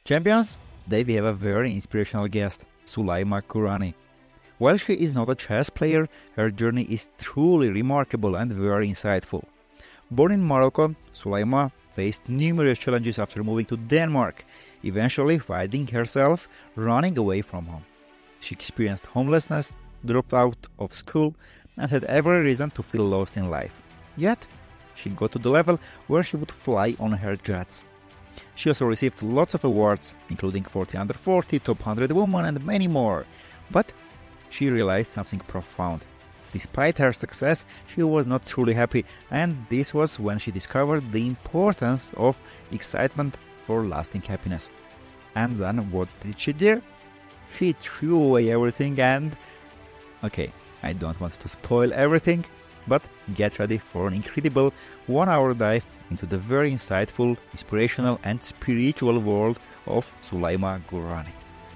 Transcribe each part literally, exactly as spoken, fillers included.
Champions, today we have a very inspirational guest, Suleyma Gourani. While she is not a chess player, her journey is truly remarkable and very insightful. Born in Morocco, Suleyma faced numerous challenges after moving to Denmark, eventually finding herself running away from home. She experienced homelessness, dropped out of school, and had every reason to feel lost in life. Yet, she got to the level where she would fly on her jets. She also received lots of awards, including forty under forty, Top one hundred Woman, and many more. But she realized something profound. Despite her success, she was not truly happy, and this was when she discovered the importance of excitement for lasting happiness. And then what did she do? She threw away everything and... Okay, I don't want to spoil everything, but get ready for an incredible one-hour dive into the very insightful, inspirational and spiritual world of Suleyma Gourani.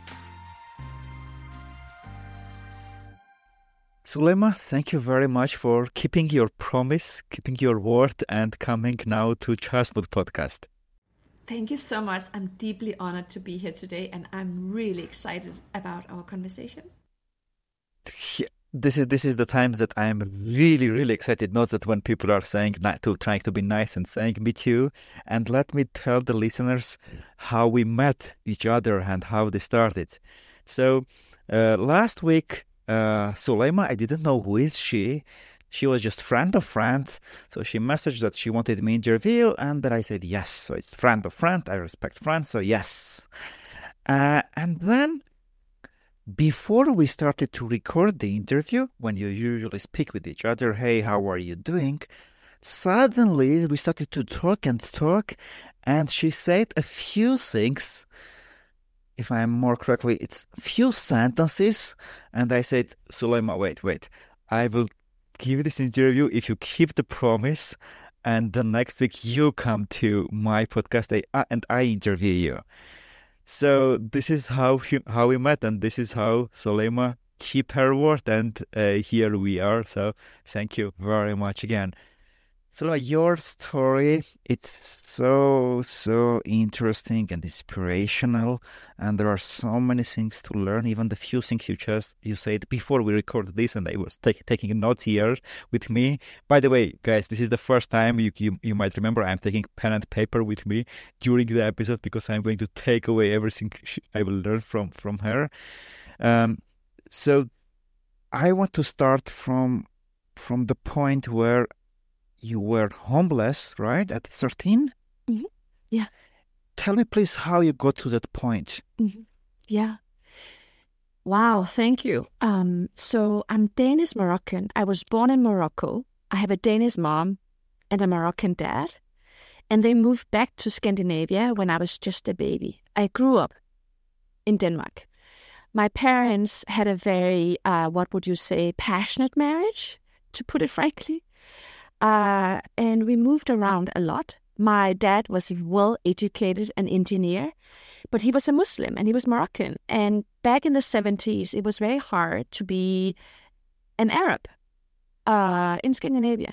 Suleyma, thank you very much for keeping your promise, keeping your word, and coming now to Chessmood Podcast. Thank you so much. I'm deeply honored to be here today, and I'm really excited about our conversation. Yeah. This is this is the times that I am really, really excited. Not that when people are saying not to trying to be nice and saying me too. And let me tell the listeners how we met each other and how they started. So uh, last week, uh, Suleyma, I didn't know who is she. She was just friend of friend. So she messaged that she wanted me interview, and then I said yes. So it's friend of friend. I respect friends, so yes. Uh, and then. Before we started to record the interview, when you usually speak with each other, hey, how are you doing? Suddenly, we started to talk and talk, and she said a few things. If I'm more correctly, it's few sentences, and I said, Suleyma, wait, wait, I will give this interview if you keep the promise, and the next week you come to my podcast and I interview you. So this is how how we met, and this is how Suleyma keep her word, and uh, here we are. So thank you very much again. Suleyma, your story, it's so, so interesting and inspirational, and there are so many things to learn, even the few things you just you said before we recorded this, and I was take, taking notes here with me. By the way, guys, this is the first time you, you you might remember I'm taking pen and paper with me during the episode, because I'm going to take away everything I will learn from, from her. Um, so I want to start from from the point where you were homeless, right, at thirteen? Mm-hmm. Yeah. Tell me, please, how you got to that point. Mm-hmm. Yeah. Wow, thank you. Um, so I'm Danish-Moroccan. I was born in Morocco. I have a Danish mom and a Moroccan dad. And they moved back to Scandinavia when I was just a baby. I grew up in Denmark. My parents had a very, uh, what would you say, passionate marriage, to put it frankly. Uh, and we moved around a lot. My dad was a well-educated an engineer, but he was a Muslim and he was Moroccan. And back in the seventies, it was very hard to be an Arab uh, in Scandinavia.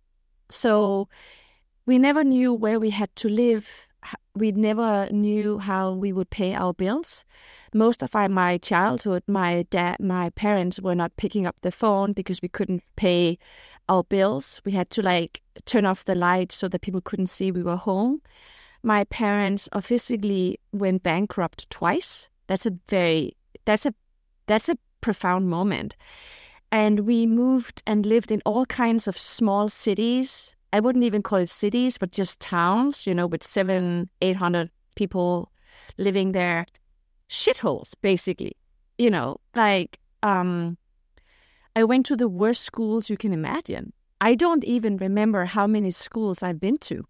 So we never knew where we had to live. We never knew how we would pay our bills. Most of our, my childhood, my dad, my parents were not picking up the phone because we couldn't pay our bills. We had to like turn off the lights so that people couldn't see we were home. My parents officially went bankrupt twice. That's a very that's a that's a profound moment. And we moved and lived in all kinds of small cities. I wouldn't even call it cities, but just towns, you know, with seven, eight hundred people living there. Shitholes, basically. You know, like, um, I went to the worst schools you can imagine. I don't even remember how many schools I've been to.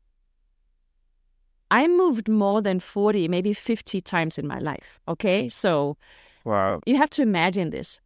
I moved more than forty, maybe fifty times in my life, okay? So, wow, you have to imagine this.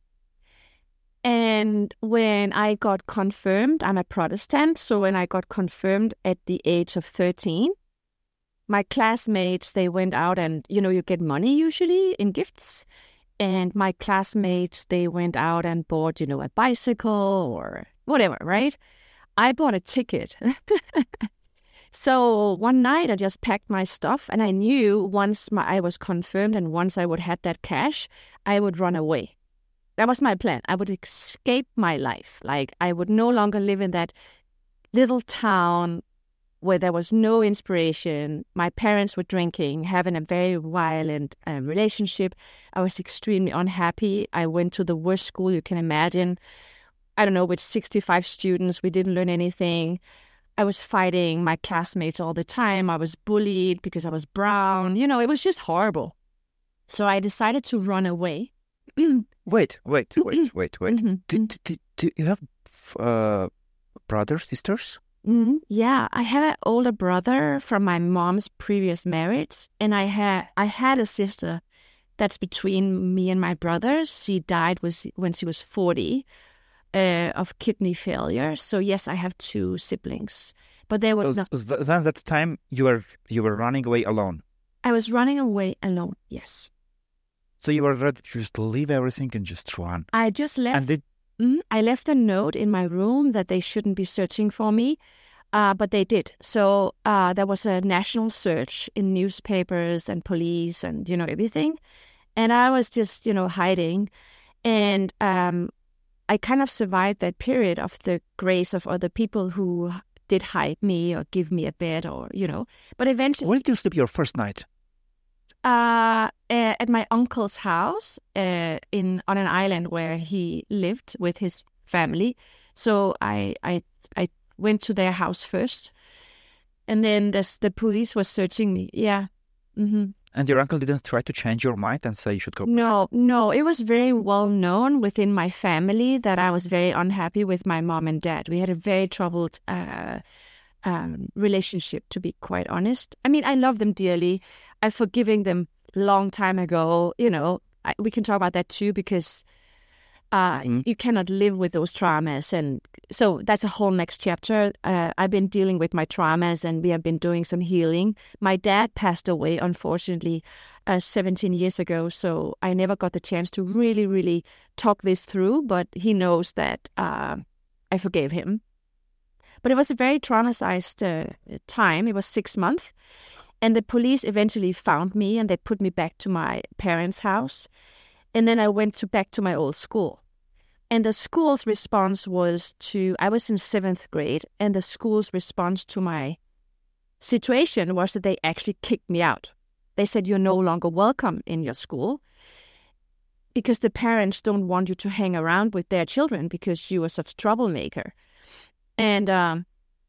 And when I got confirmed, I'm a Protestant, so when I got confirmed at the age of thirteen, my classmates, they went out and, you know, you get money usually in gifts. And my classmates, they went out and bought, you know, a bicycle or whatever, right? I bought a ticket So one night I just packed my stuff, and I knew once my, I was confirmed and once I would have that cash, I would run away. That was my plan. I would escape my life. Like, I would no longer live in that little town where there was no inspiration. My parents were drinking, having a very violent um, relationship. I was extremely unhappy. I went to the worst school you can imagine. I don't know, with sixty-five students. We didn't learn anything. I was fighting my classmates all the time. I was bullied because I was brown. You know, it was just horrible. So I decided to run away. Wait, wait, wait, wait, wait. Mm-hmm. Do, do, do, do you have uh, brothers, sisters? Mm-hmm. Yeah, I have an older brother from my mom's previous marriage, and I had I had a sister that's between me and my brothers. She died was when she was forty uh, of kidney failure. So yes, I have two siblings, but they were So, not. so then at the time you were you were running away alone. I was running away alone. Yes, So you were ready to just leave everything and just run. I just left. And did Mm, I left a note in my room that they shouldn't be searching for me, uh, but they did. So uh, there was a national search in newspapers and police and, you know, everything. And I was just, you know, hiding. And um, I kind of survived that period of the grace of other people who did hide me or give me a bed or, you know. But eventually... Where did you sleep your first night? Uh, uh, at my uncle's house uh, in on an island where he lived with his family. So I I I went to their house first, and then this, the police was searching me. Yeah. Mm-hmm. And your uncle didn't try to change your mind and say you should go? No, no. It was very well known within my family that I was very unhappy with my mom and dad. We had a very troubled uh, um, relationship, to be quite honest. I mean, I love them dearly. I've forgiven them long time ago. You know, I, we can talk about that too, because uh, mm. you cannot live with those traumas. And so that's a whole next chapter. Uh, I've been dealing with my traumas, and we have been doing some healing. My dad passed away, unfortunately, uh, seventeen years ago. So I never got the chance to really, really talk this through. But he knows that uh, I forgave him. But it was a very traumatized uh, time. It was six months. And the police eventually found me, and they put me back to my parents' house. And then I went to back to my old school. And the school's response was to, I was in seventh grade, and the school's response to my situation was that they actually kicked me out. They said, you're no longer welcome in your school because the parents don't want you to hang around with their children because you are such a troublemaker. And um,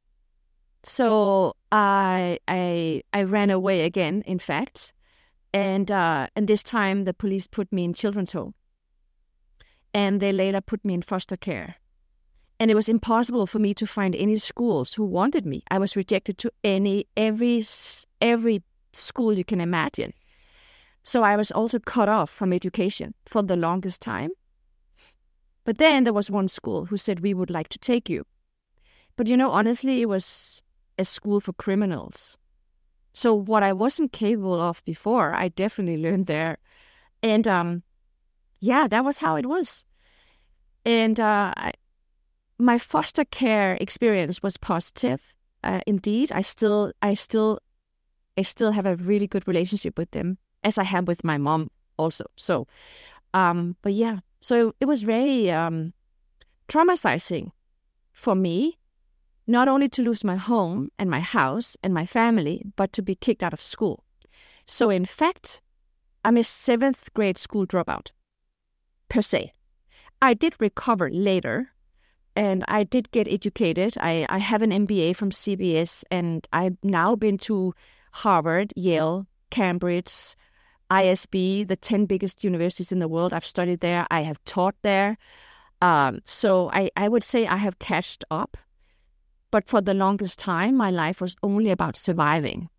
so I, I I ran away again, in fact. And uh, and this time the police put me in children's home. And they later put me in foster care. And it was impossible for me to find any schools who wanted me. I was rejected to any every every school you can imagine. So I was also cut off from education for the longest time. But then there was one school who said, we would like to take you. But, you know, honestly, it was a school for criminals. So what I wasn't capable of before, I definitely learned there. And, um, yeah, that was how it was. And uh, I, my foster care experience was positive. Uh, indeed, I still, I still, I still have a really good relationship with them, as I have with my mom also. So, um, but yeah, so it was very um, traumatizing for me. Not only to lose my home and my house and my family, but to be kicked out of school. So in fact, I'm a seventh grade school dropout, per se. I did recover later, and I did get educated. I, I have an M B A from C B S, and I've now been to Harvard, Yale, Cambridge, I S B, the ten biggest universities in the world. I've studied there. I have taught there. Um, so I, I would say I have catched up. But for the longest time, my life was only about surviving.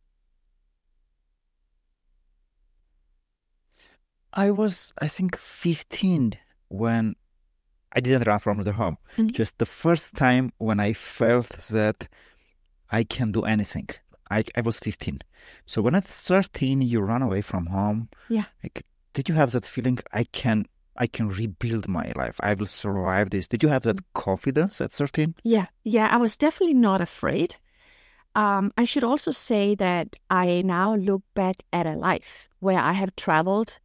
I was, I think, fifteen when I didn't run from the home. Mm-hmm. Just the first time when I felt that I can do anything. I, I was fifteen. So when at thirteen, you run away from home. Yeah. Like, did you have that feeling, I can... I can rebuild my life. I will survive this. Did you have that confidence at thirteen? Yeah, yeah. I was definitely not afraid. Um, I should also say that I now look back at a life where I have traveled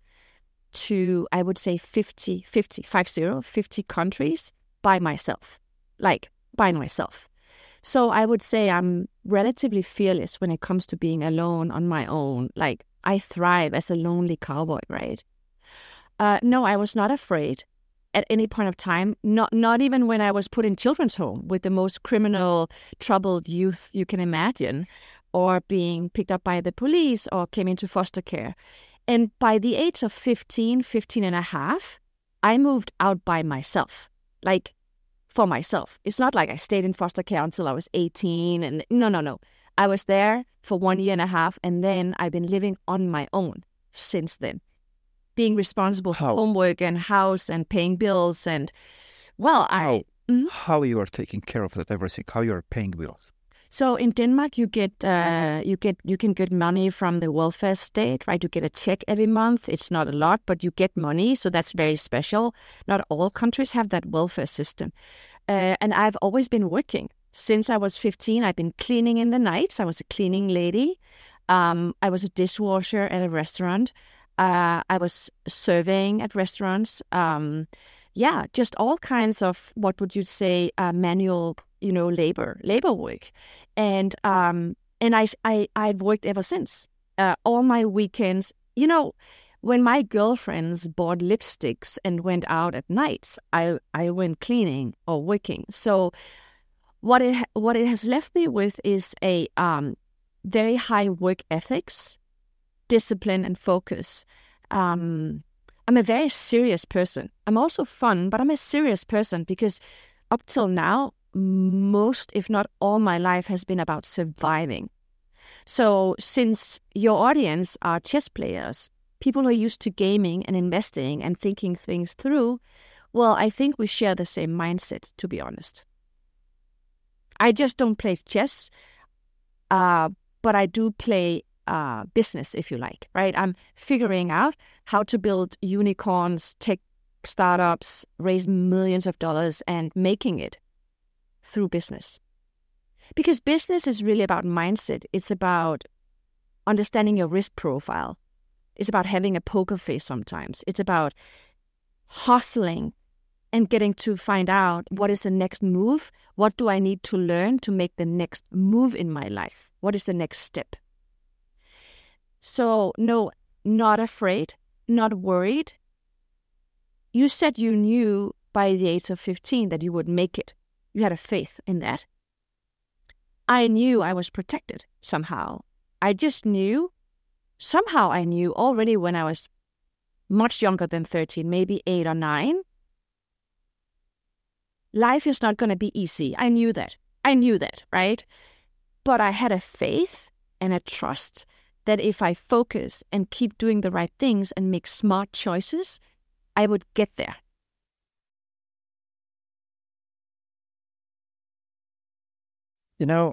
to, I would say, fifty, fifty, five zero, fifty countries by myself, like by myself. So I would say I'm relatively fearless when it comes to being alone on my own. Like, I thrive as a lonely cowboy, right? Uh, no, I was not afraid at any point of time, not not even when I was put in children's home with the most criminal, troubled youth you can imagine, or being picked up by the police or came into foster care. And by the age of fifteen, fifteen and a half, I moved out by myself, like for myself. It's not like I stayed in foster care until I was eighteen. And no, no, no. I was there for one year and a half, and then I've been living on my own since then. Being responsible for How? homework and house and paying bills and, well, How? I... Mhm. How you are taking care of that everything? How you are paying bills? So in Denmark, you get uh, you get you can get money from the welfare state, right? You get a check every month. It's not a lot, but you get money, so that's very special. Not all countries have that welfare system, uh, and I've always been working since I was fifteen. I've been cleaning in the nights. I was a cleaning lady. Um, I was a dishwasher at a restaurant. Uh, I was serving at restaurants. Um, yeah, just all kinds of, what would you say, uh, manual, you know, labor, labor work. And um, and I, I, I've worked ever since. Uh, all my weekends, you know, when my girlfriends bought lipsticks and went out at nights, I, I went cleaning or working. So what it, what it has left me with is a um, very high work ethics, discipline and focus. Um, I'm a very serious person. I'm also fun, but I'm a serious person because up till now, most, if not all my life has been about surviving. So since your audience are chess players, people who are used to gaming and investing and thinking things through, well, I think we share the same mindset, to be honest. I just don't play chess, uh, but I do play Uh, business, if you like, right? I'm figuring out how to build unicorns, tech startups, raise millions of dollars, and making it through business. Because business is really about mindset. It's about understanding your risk profile. It's about having a poker face sometimes. It's about hustling and getting to find out what is the next move. What do I need to learn to make the next move in my life? What is the next step? So, no, not afraid, not worried. You said you knew by the age of fifteen that you would make it. You had a faith in that. I knew I was protected somehow. I just knew, somehow I knew already when I was much younger than thirteen, maybe eight or nine. Life is not going to be easy. I knew that. I knew that, right? But I had a faith and a trust that if I focus and keep doing the right things and make smart choices, I would get there. You know,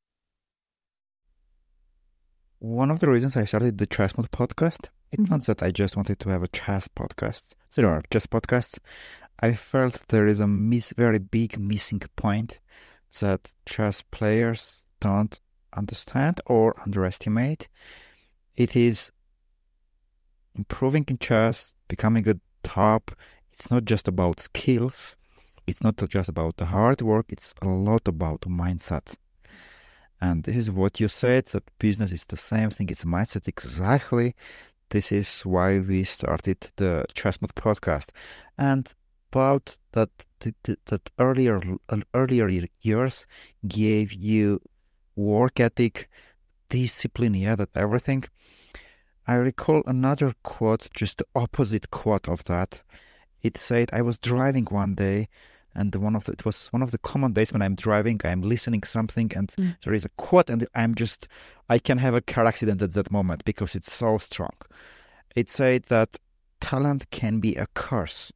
one of the reasons I started the Chess Mode podcast, it's Mm-hmm. not that I just wanted to have a chess podcast. There are chess podcasts. I felt there is a miss, very big missing point that chess players don't understand or underestimate. It is improving in chess, becoming a top. It's not just about skills. It's not just about the hard work. It's a lot about mindset. And this is what you said, that business is the same thing. It's mindset exactly. This is why we started the Chess Mode podcast. And about that, that, that earlier, earlier years gave you work ethic, discipline, yeah, that everything. I recall another quote, just the opposite quote of that. It said, I was driving one day, and one of the, it was one of the common days when I'm driving, I'm listening something, and mm. there is a quote, and I'm just, I can have a car accident at that moment because it's so strong. It said that talent can be a curse.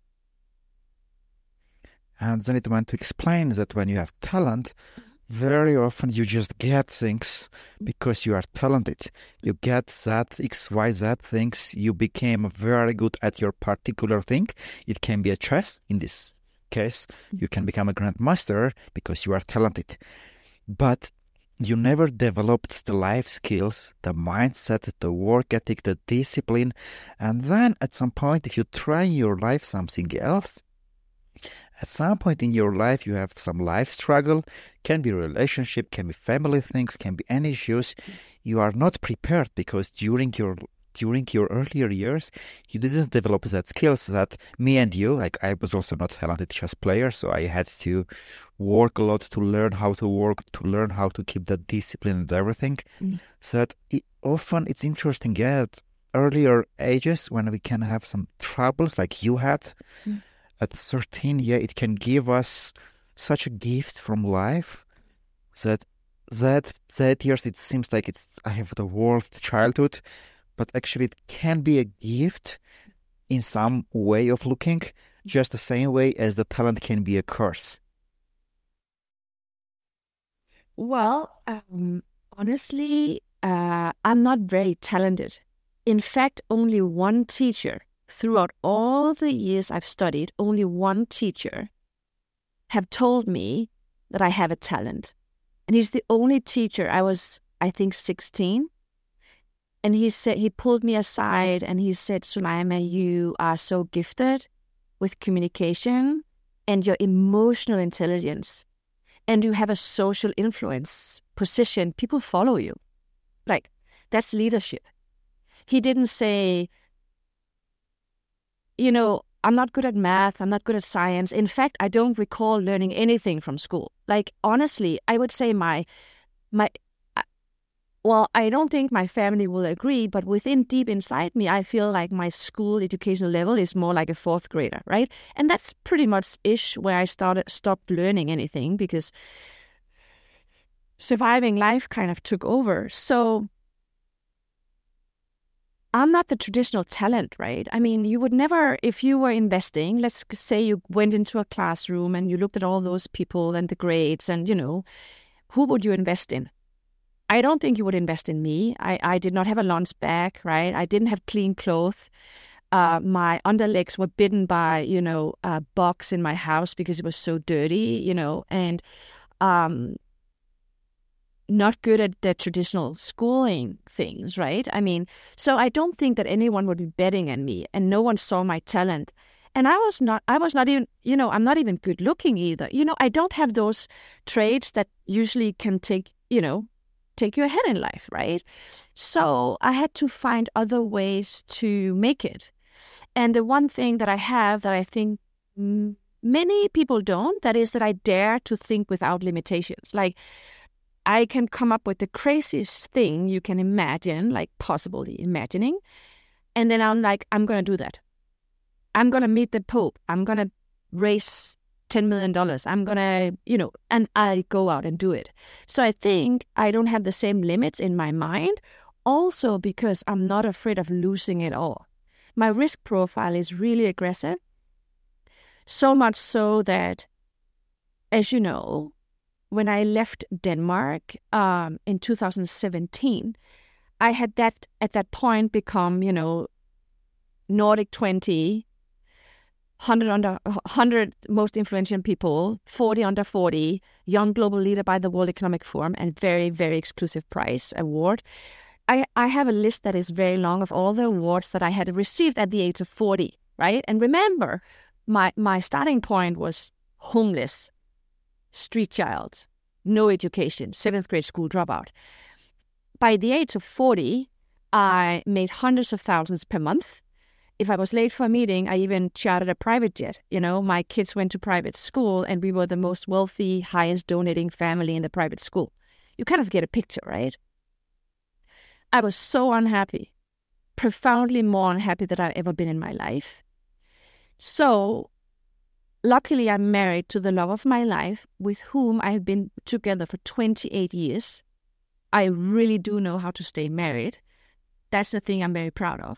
And then it went to explain that when you have talent, very often you just get things because you are talented. You get that X Y Z things. You became very good at your particular thing. It can be a chess. In this case, you can become a grandmaster because you are talented. But you never developed the life skills, the mindset, the work ethic, the discipline. And then at some point, if you try in your life something else, at some point in your life, you have some life struggle, can be relationship, can be family things, can be any issues. You are not prepared because during your during your earlier years, you didn't develop that skills that me and you, like I was also not a talented chess player, so I had to work a lot to learn how to work, to learn how to keep that discipline and everything. Mm. So that it, often it's interesting, yeah, at earlier ages when we can have some troubles like you had, mm. at thirteen, yeah, it can give us such a gift from life that that that years it seems like it's I have the worst childhood, but actually it can be a gift in some way of looking, just the same way as the talent can be a curse. Well, um, honestly, uh, I'm not very talented. In fact, only one teacher throughout all the years I've studied, only one teacher have told me that I have a talent. And he's the only teacher. I was, I think, sixteen. And he said, he pulled me aside and he said, Sulaima, you are so gifted with communication and your emotional intelligence. And you have a social influence position. People follow you. Like, that's leadership. He didn't say, you know, I'm not good at math. I'm not good at science. In fact, I don't recall learning anything from school. Like, honestly, I would say my, my, well, I don't think my family will agree, but within deep inside me, I feel like my school educational level is more like a fourth grader, right? And that's pretty much ish where I started, stopped learning anything because surviving life kind of took over. So I'm not the traditional talent, right? I mean, you would never, if you were investing, let's say you went into a classroom and you looked at all those people and the grades and, you know, who would you invest in? I don't think you would invest in me. I, I did not have a lunch bag, right? I didn't have clean clothes. Uh, my underlegs were bitten by, you know, a box in my house because it was so dirty, you know, and um, not good at the traditional schooling things, right? I mean, so I don't think that anyone would be betting on me, and no one saw my talent. And I was not, I was not even, you know, I'm not even good looking either. You know, I don't have those traits that usually can take, you know, take you ahead in life, right? So I had to find other ways to make it. And the one thing that I have that I think many people don't, that is that I dare to think without limitations. Like, I can come up with the craziest thing you can imagine, like possibly imagining. And then I'm like, I'm going to do that. I'm going to meet the Pope. I'm going to raise ten million dollars. I'm going to, you know, and I go out and do it. So I think I don't have the same limits in my mind. Also because I'm not afraid of losing it all. My risk profile is really aggressive. So much so that, as you know, when I left Denmark um, in two thousand seventeen, I had that at that point become, you know, Nordic twenty, one hundred under one hundred most influential people, forty under forty, young global leader by the World Economic Forum, and very, very exclusive prize award. I, I have a list that is very long of all the awards that I had received at the age of forty, right? And remember, my, my starting point was homeless, street child, no education, seventh grade school dropout. By the age of forty, I made hundreds of thousands per month. If I was late for a meeting, I even chartered a private jet. You know, my kids went to private school and we were the most wealthy, highest donating family in the private school. You kind of get a picture, right? I was so unhappy, profoundly more unhappy than I've ever been in my life. So, luckily, I'm married to the love of my life, with whom I have been together for twenty-eight years. I really do know how to stay married. That's the thing I'm very proud of.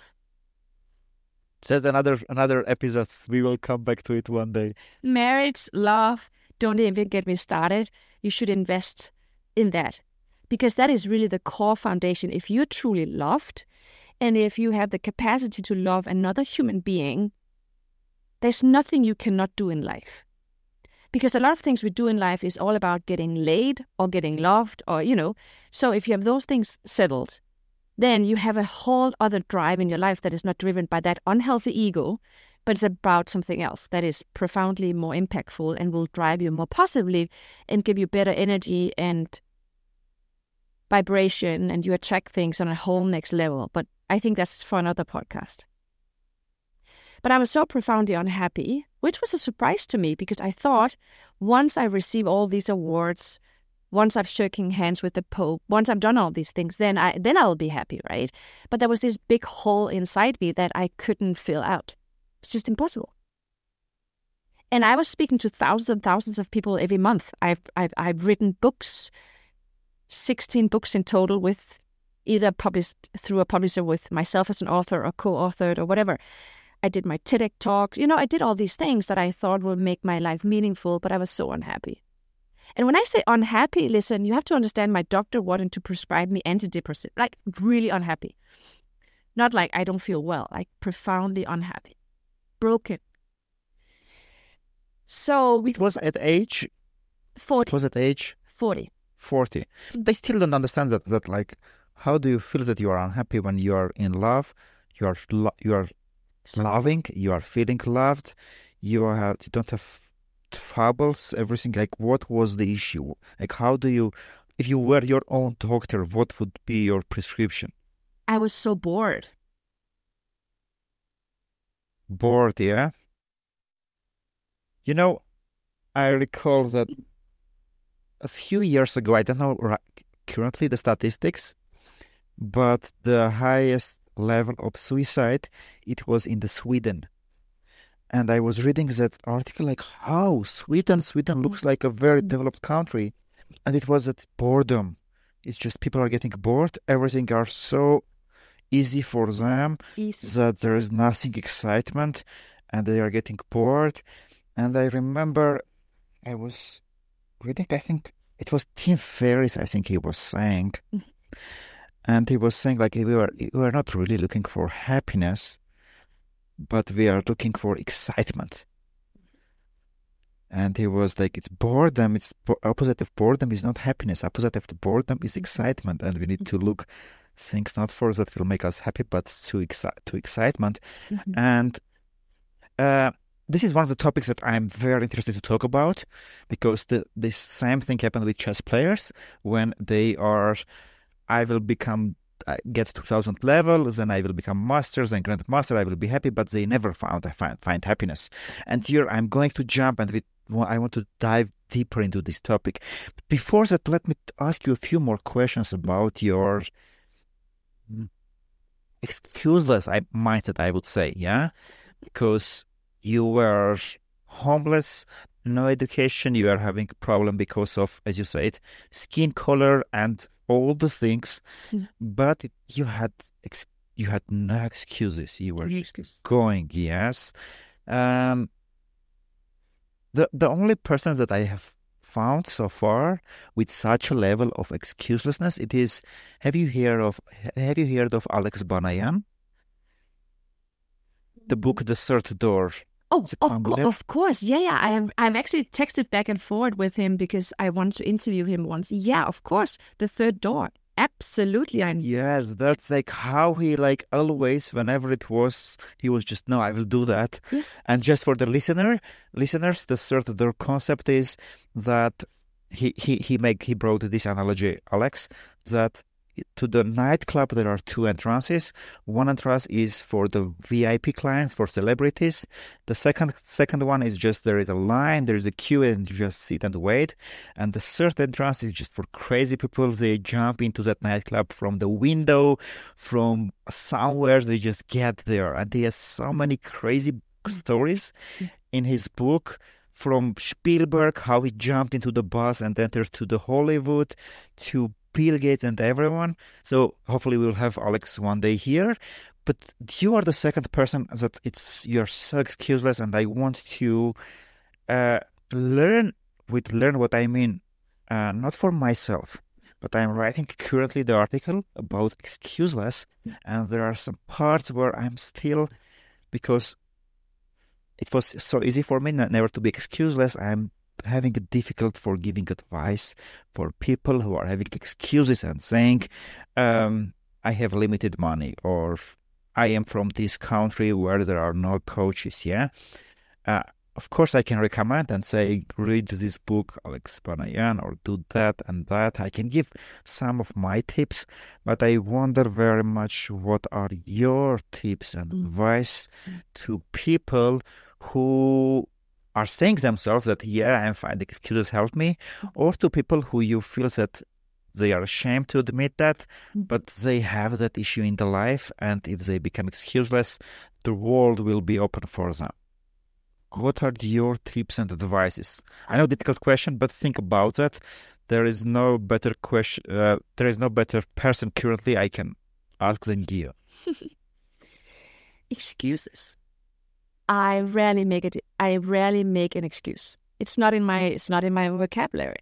That's another another episode. We will come back to it one day. Marriage, love, don't even get me started. You should invest in that. Because that is really the core foundation. If you're truly loved, and if you have the capacity to love another human being, there's nothing you cannot do in life. Because a lot of things we do in life is all about getting laid or getting loved or, you know. So if you have those things settled, then you have a whole other drive in your life that is not driven by that unhealthy ego, but it's about something else that is profoundly more impactful and will drive you more positively and give you better energy and vibration, and you attract things on a whole next level. But I think that's for another podcast. But I was so profoundly unhappy, which was a surprise to me, because I thought once I receive all these awards, once I'm shaking hands with the Pope, once I've done all these things, then I then I'll be happy, right? But there was this big hole inside me that I couldn't fill out. It's just impossible. And I was speaking to thousands and thousands of people every month. I've I've I've written books, sixteen books in total, with either published through a publisher with myself as an author or co-authored or whatever. I did my TEDx talks. You know, I did all these things that I thought would make my life meaningful, but I was so unhappy. And when I say unhappy, listen, you have to understand my doctor wanted to prescribe me antidepressant, like really unhappy. Not like I don't feel well, like profoundly unhappy, broken. So it was at age forty. It was at age forty. forty. They still don't understand that. That like, how do you feel that you are unhappy when you are in love? You are lo- you are loving. You are feeling loved. You are you don't have troubles. Everything. Like, what was the issue? Like, how do you? If you were your own doctor, what would be your prescription? I was so bored. Bored, yeah. You know, I recall that a few years ago, I don't know currently the statistics, but the highest level of suicide, it was in the Sweden. And I was reading that article like, how Sweden, Sweden looks like a very developed country. And it was that boredom. It's just people are getting bored. Everything are so easy for them Easy. that there is nothing excitement and they are getting bored. And I remember I was reading, I think it was Tim Ferriss, I think he was saying. Mm-hmm. And he was saying like we were, we were not really looking for happiness, but we are looking for excitement. And he was like, it's boredom, it's opposite of boredom is not happiness. Opposite of the boredom is excitement. And we need to look things not for that will make us happy, but to, exci- to excitement. Mm-hmm. And uh, this is one of the topics that I'm very interested to talk about, because the, the same thing happened with chess players when they are, I will become, I get two thousand levels, then I will become masters and grandmaster, I will be happy, but they never found I find, find happiness. And here I'm going to jump and with, I want to dive deeper into this topic. But before that, let me ask you a few more questions about your excuseless mindset, I would say, yeah? Because you were homeless, no education, you are having a problem because of, as you said, skin color and all the things, mm. but it, you had ex- you had no excuses. You were just going, yes. Um, the the only persons that I have found so far with such a level of excuselessness, it is. Have you heard of Have you heard of Alex Banayan? The book, The Third Door. Oh, of, co- of course. Yeah, yeah. I have I've actually texted back and forth with him because I wanted to interview him once. Yeah, of course. The Third Door. Absolutely. I Yes, that's like how he like always, whenever it was, he was just, no, I will do that. Yes. And just for the listener, listeners, the Third Door concept is that he, he, he make he brought this analogy, Alex, that to the nightclub, there are two entrances. One entrance is for the V I P clients, for celebrities. The second second one is just there is a line, there is a queue, and you just sit and wait. And the third entrance is just for crazy people. They jump into that nightclub from the window, from somewhere. They just get there. And he has so many crazy stories in his book. From Spielberg, how he jumped into the bus and entered to the Hollywood, to Bill Gates and everyone. So hopefully we'll have Alex one day here. But you are the second person that it's you're so excuseless, and I want to uh, learn with learn what I mean, uh, not for myself, but I'm writing currently the article about excuseless, and there are some parts where I'm still, because it was so easy for me never to be excuseless. I'm having a difficult for giving advice for people who are having excuses and saying, um, I have limited money, or I am from this country where there are no coaches, yeah? Uh, of course, I can recommend and say, read this book, Alex Banayan, or do that and that. I can give some of my tips, but I wonder very much what are your tips and mm. advice mm. to people who are saying themselves that, yeah, I'm fine, the excuses help me, or to people who you feel that they are ashamed to admit that, but they have that issue in their life, and if they become excuseless, the world will be open for them. What are your tips and advices? I know difficult question, but think about that. There is no better question. Uh, there is no better person currently I can ask than you. Excuses. I rarely make it. I rarely make an excuse. It's not in my. It's not in my vocabulary.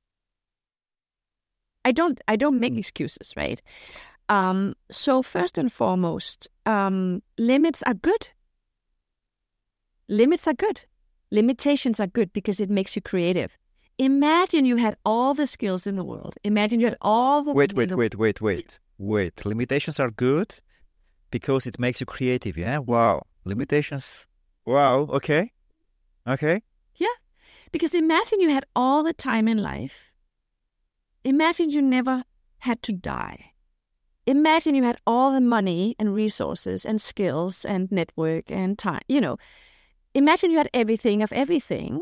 I don't. I don't make excuses, right? Um, so first and foremost, um, limits are good. Limits are good. Limitations are good because it makes you creative. Imagine you had all the skills in the world. Imagine you had all the... Wait, wait, wait, wait, wait, wait. Limitations are good because it makes you creative, yeah? Wow. Limitations... Wow, okay. Okay. Yeah. Because imagine you had all the time in life. Imagine you never had to die. Imagine you had all the money and resources and skills and network and time, you know... Imagine you had everything of everything.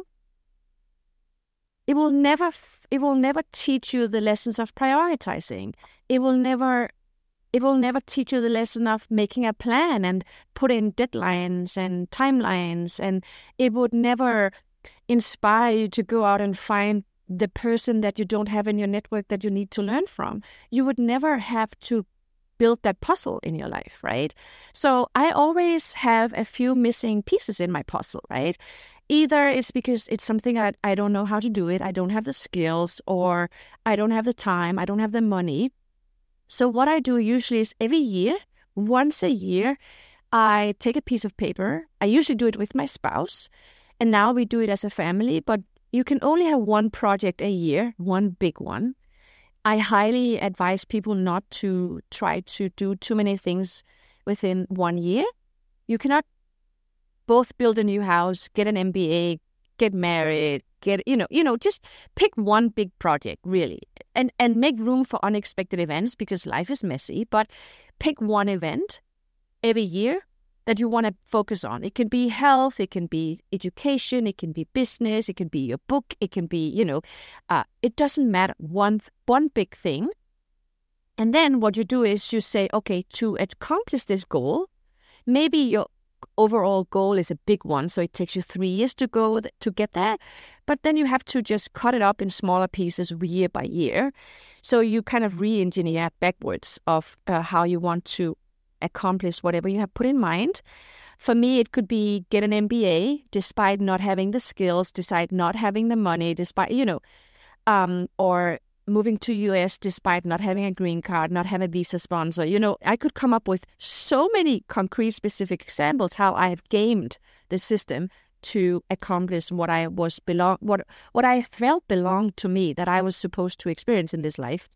It will never, it will never teach you the lessons of prioritizing. It will never, it will never teach you the lesson of making a plan and put in deadlines and timelines. And it would never inspire you to go out and find the person that you don't have in your network that you need to learn from. You would never have to build that puzzle in your life, right? So I always have a few missing pieces in my puzzle, right? Either it's because it's something I, I don't know how to do it, I don't have the skills, or I don't have the time, I don't have the money. So what I do usually is every year, once a year, I take a piece of paper. I usually do it with my spouse, and now we do it as a family, but you can only have one project a year, one big one. I highly advise people not to try to do too many things within one year. You cannot both build a new house, get an M B A, get married, get, you know, you know, just pick one big project, really, and, and make room for unexpected events because life is messy, but pick one event every year that you want to focus on. It can be health, it can be education, it can be business, it can be your book, it can be, you know, uh, it doesn't matter. One, one big thing. And then what you do is you say, okay, to accomplish this goal, maybe your overall goal is a big one, so it takes you three years to go to get there. But then you have to just cut it up in smaller pieces year by year. So you kind of re-engineer backwards of uh, how you want to accomplish whatever you have put in mind. For me, it could be get an M B A despite not having the skills, despite not having the money, despite, you know, um, or moving to U S despite not having a green card, not having a visa sponsor. You know, I could come up with so many concrete, specific examples how I have gamed the system to accomplish what I was belong, what what I felt belonged to me, that I was supposed to experience in this life.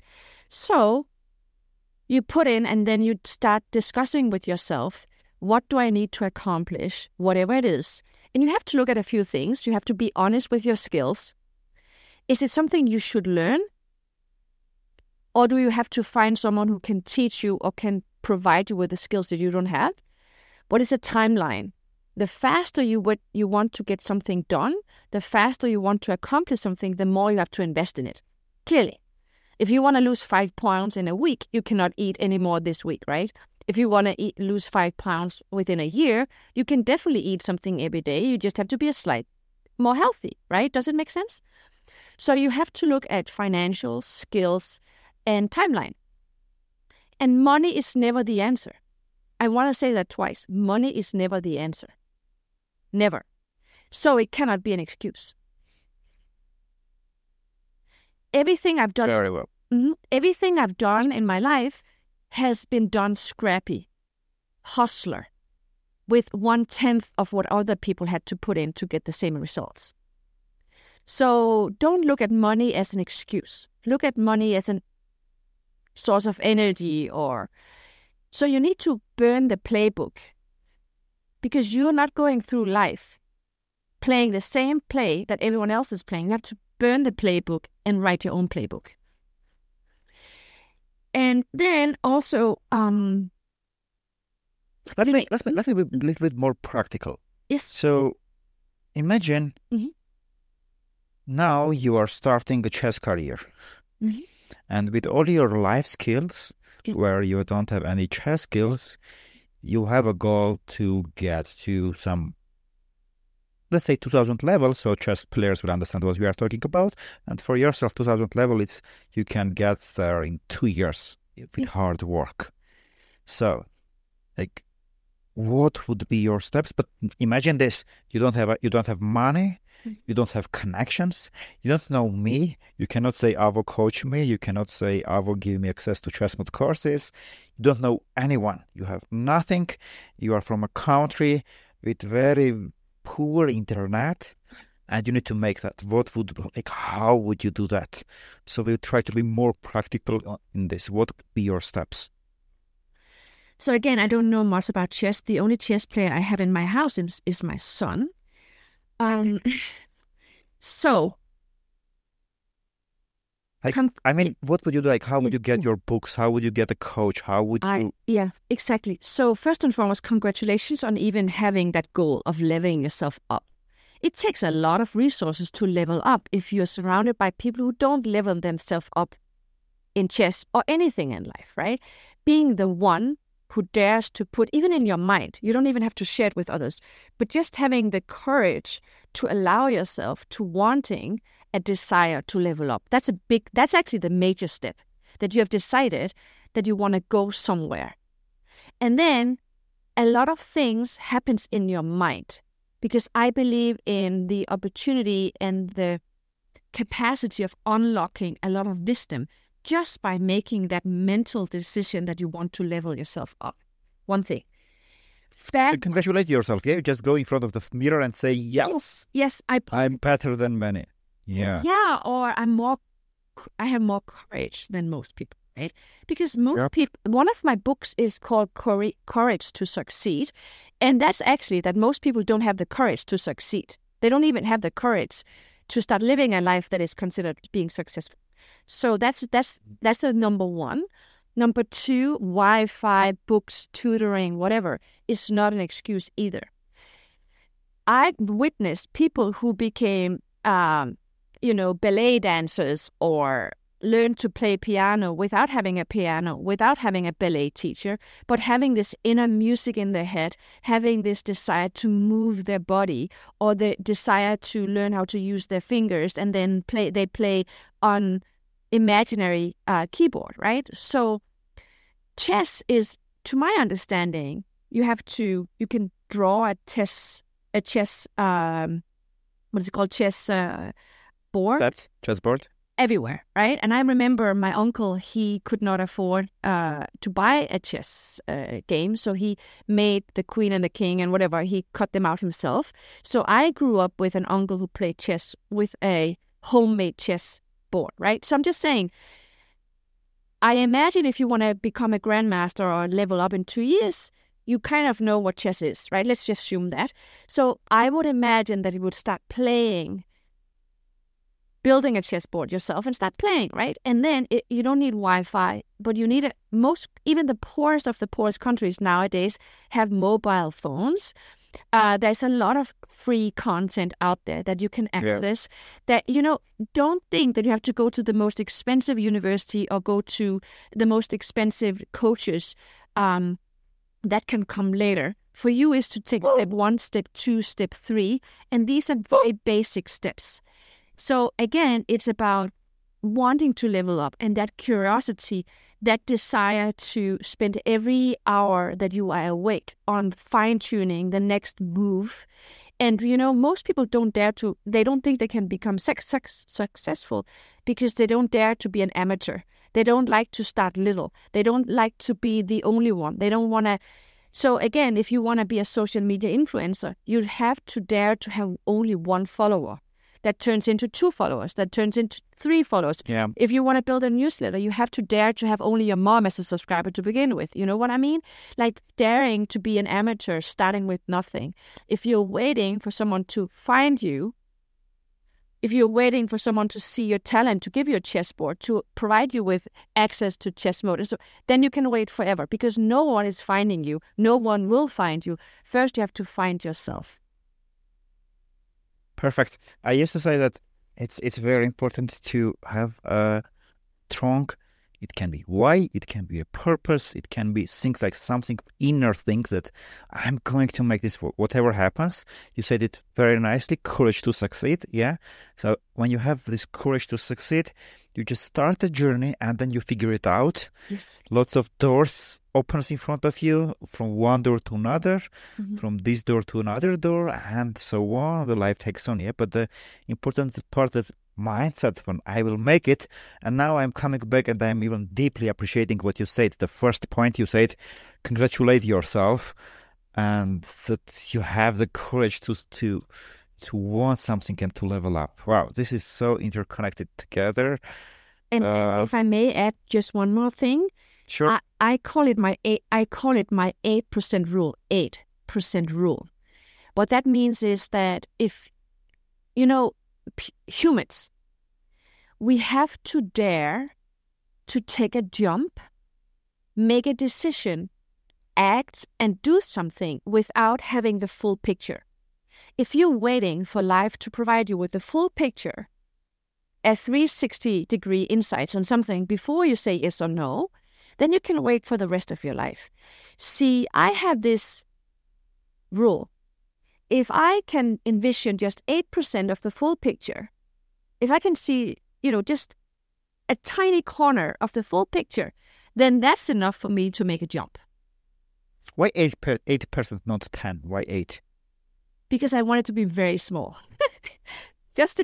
So you put in, and then you start discussing with yourself, what do I need to accomplish, whatever it is? And you have to look at a few things. You have to be honest with your skills. Is it something you should learn? Or do you have to find someone who can teach you or can provide you with the skills that you don't have? What is the timeline? The faster you would, you want to get something done, the faster you want to accomplish something, the more you have to invest in it. Clearly. If you want to lose five pounds in a week, you cannot eat any more this week, right? If you want to eat, lose five pounds within a year, you can definitely eat something every day. You just have to be a slight more healthy, right? Does it make sense? So you have to look at financial, skills, and timeline. And money is never the answer. I want to say that twice. Money is never the answer. Never. So it cannot be an excuse. Everything I've done, very well. Mm-hmm, everything I've done in my life has been done scrappy, hustler, with one tenth of what other people had to put in to get the same results. So don't look at money as an excuse. Look at money as a source of energy or... So you need to burn the playbook because you're not going through life playing the same play that everyone else is playing. You have to burn the playbook and write your own playbook. And then also... um. Let me, let's, let's be a little bit more practical. Yes. So imagine mm-hmm. now you are starting a chess career. Mm-hmm. And with all your life skills, yeah. where you don't have any chess skills, you have a goal to get to some, let's say, two thousand level, so chess players will understand what we are talking about. And for yourself, two thousand level, it's you can get there in two years with yes. hard work. So, like, what would be your steps? But imagine this: you don't have a, you don't have money, you don't have connections, you don't know me. You cannot say Avo coach me. You cannot say Avo give me access to Chessmood courses. You don't know anyone. You have nothing. You are from a country with very poor internet, and you need to make that. What would like? How would you do that? So we'll try to be more practical in this. What would be your steps? So again, I don't know much about chess. The only chess player I have in my house is, is my son. Um, so, like, com- I mean, what would you do? Like, how would you get your books? How would you get a coach? How would I, you? Yeah, exactly. So first and foremost, congratulations on even having that goal of leveling yourself up. It takes a lot of resources to level up if you're surrounded by people who don't level themselves up in chess or anything in life, right? Being the one who dares to put, even in your mind, you don't even have to share it with others, but just having the courage to allow yourself to wanting a desire to level up. That's a big, that's actually the major step, that you have decided that you want to go somewhere. And then a lot of things happens in your mind, because I believe in the opportunity and the capacity of unlocking a lot of wisdom just by making that mental decision that you want to level yourself up. One thing. That, congratulate yourself. Yeah, you just go in front of the mirror and say, yes, yes, yes I, I'm better than many. Yeah. Yeah, or I'm more, I have more courage than most people, right? Because most yep. people, one of my books is called Courage to Succeed. And that's actually that most people don't have the courage to succeed. They don't even have the courage to start living a life that is considered being successful. So that's that's that's the number one. Number two, Wi-Fi, books, tutoring, whatever, is not an excuse either. I've witnessed people who became, um, you know, ballet dancers or learned to play piano without having a piano, without having a ballet teacher, but having this inner music in their head, having this desire to move their body or the desire to learn how to use their fingers, and then play. They play on imaginary uh, keyboard, right? So chess is, to my understanding, you have to, you can draw a chess, a chess, um, what is it called? Chess uh, board? That's chessboard. Everywhere, right? And I remember my uncle, he could not afford uh, to buy a chess uh, game. So he made the queen and the king and whatever. He cut them out himself. So I grew up with an uncle who played chess with a homemade chess board, right? So I'm just saying, I imagine if you want to become a grandmaster or level up in two years, you kind of know what chess is, right? Let's just assume that. So I would imagine that you would start playing, building a chessboard yourself and start playing, right? And then it, you don't need Wi-Fi, but you need a, most, even the poorest of the poorest countries nowadays have mobile phones. Uh, there's a lot of free content out there that you can access. Yeah. That, you know, don't think that you have to go to the most expensive university or go to the most expensive coaches. Um, that can come later. For you is to take step one, step two, step three, and these are very basic steps. So again, it's about wanting to level up and that curiosity, that desire to spend every hour that you are awake on fine-tuning the next move. And, you know, most people don't dare to, they don't think they can become sex, sex, successful because they don't dare to be an amateur. They don't like to start little. They don't like to be the only one. They don't want to. So again, if you want to be a social media influencer, you have to dare to have only one follower. that turns into two followers, that turns into three followers. Yeah. If you want to build a newsletter, you have to dare to have only your mom as a subscriber to begin with. You know what I mean? Like daring to be an amateur, starting with nothing. If you're waiting for someone to find you, if you're waiting for someone to see your talent, to give you a chessboard, to provide you with access to chess mode, and so then you can wait forever because no one is finding you. No one will find you. First, you have to find yourself. Perfect. I used to say that it's it's very important to have a strong, it can be why, it can be a purpose, it can be things like something, inner things that I'm going to make this, whatever happens. You said it very nicely, courage to succeed, yeah? So when you have this courage to succeed, you just start the journey and then you figure it out. Yes. Lots of doors opens in front of you, from one door to another, Mm-hmm. from this door to another door, and so on. The life takes on, yeah? But the important part of mindset when I will make it, and now I'm coming back and I'm even deeply appreciating what you said. The first point you said, congratulate yourself, and that you have the courage to to to want something and to level up. Wow, this is so interconnected together. And Uh, if I may add just one more thing, Sure. I, I call it my eight, I call it my eight percent rule. Eight percent rule. What that means is that if you know p- humans, we have to dare to take a jump, make a decision, act, and do something without having the full picture. If you're waiting for life to provide you with the full picture, a three sixty degree insights on something before you say yes or no, then you can wait for the rest of your life. See, I have this rule. If I can envision just eight percent of the full picture, if I can see, you know, just a tiny corner of the full picture, then that's enough for me to make a jump. Why eight per, eight percent, not ten? Why eight? Because I want it to be very small. Just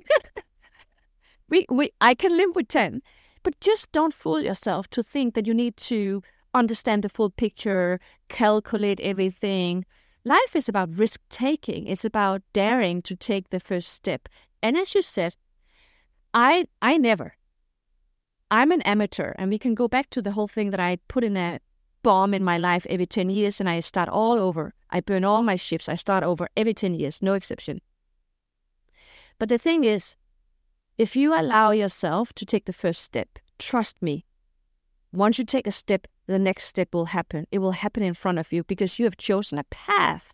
we we I can live with ten, but just don't fool yourself to think that you need to understand the full picture, calculate everything. Life is about risk taking. It's about daring to take the first step. And as you said, I I never. I'm an amateur, and we can go back to the whole thing that I put in a bomb in my life every ten years, and I start all over. I burn all my ships. I start over every ten years, no exception. But the thing is, if you allow yourself to take the first step, trust me, once you take a step, the next step will happen. It will happen in front of you because you have chosen a path.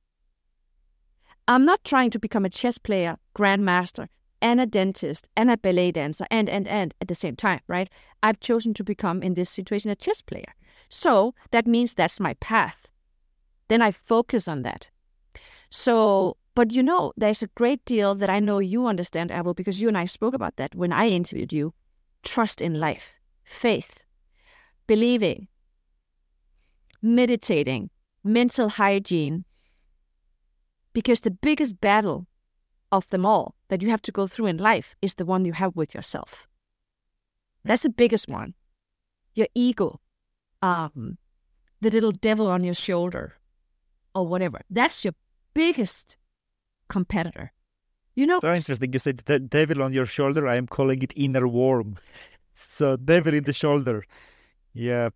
I'm not trying to become a chess player, grandmaster, and a dentist, and a ballet dancer, and, and, and at the same time, right? I've chosen to become, in this situation, a chess player. So that means that's my path. Then I focus on that. So, but you know, there's a great deal that I know you understand, Abel, because you and I spoke about that when I interviewed you. Trust in life, faith, believing, meditating, mental hygiene. Because the biggest battle of them all that you have to go through in life is the one you have with yourself. That's the biggest one. Your ego, um, the little devil on your shoulder, or whatever. That's your biggest competitor. You know, So interesting. You said the devil on your shoulder. I am calling it inner worm. So devil in the shoulder. Yeah.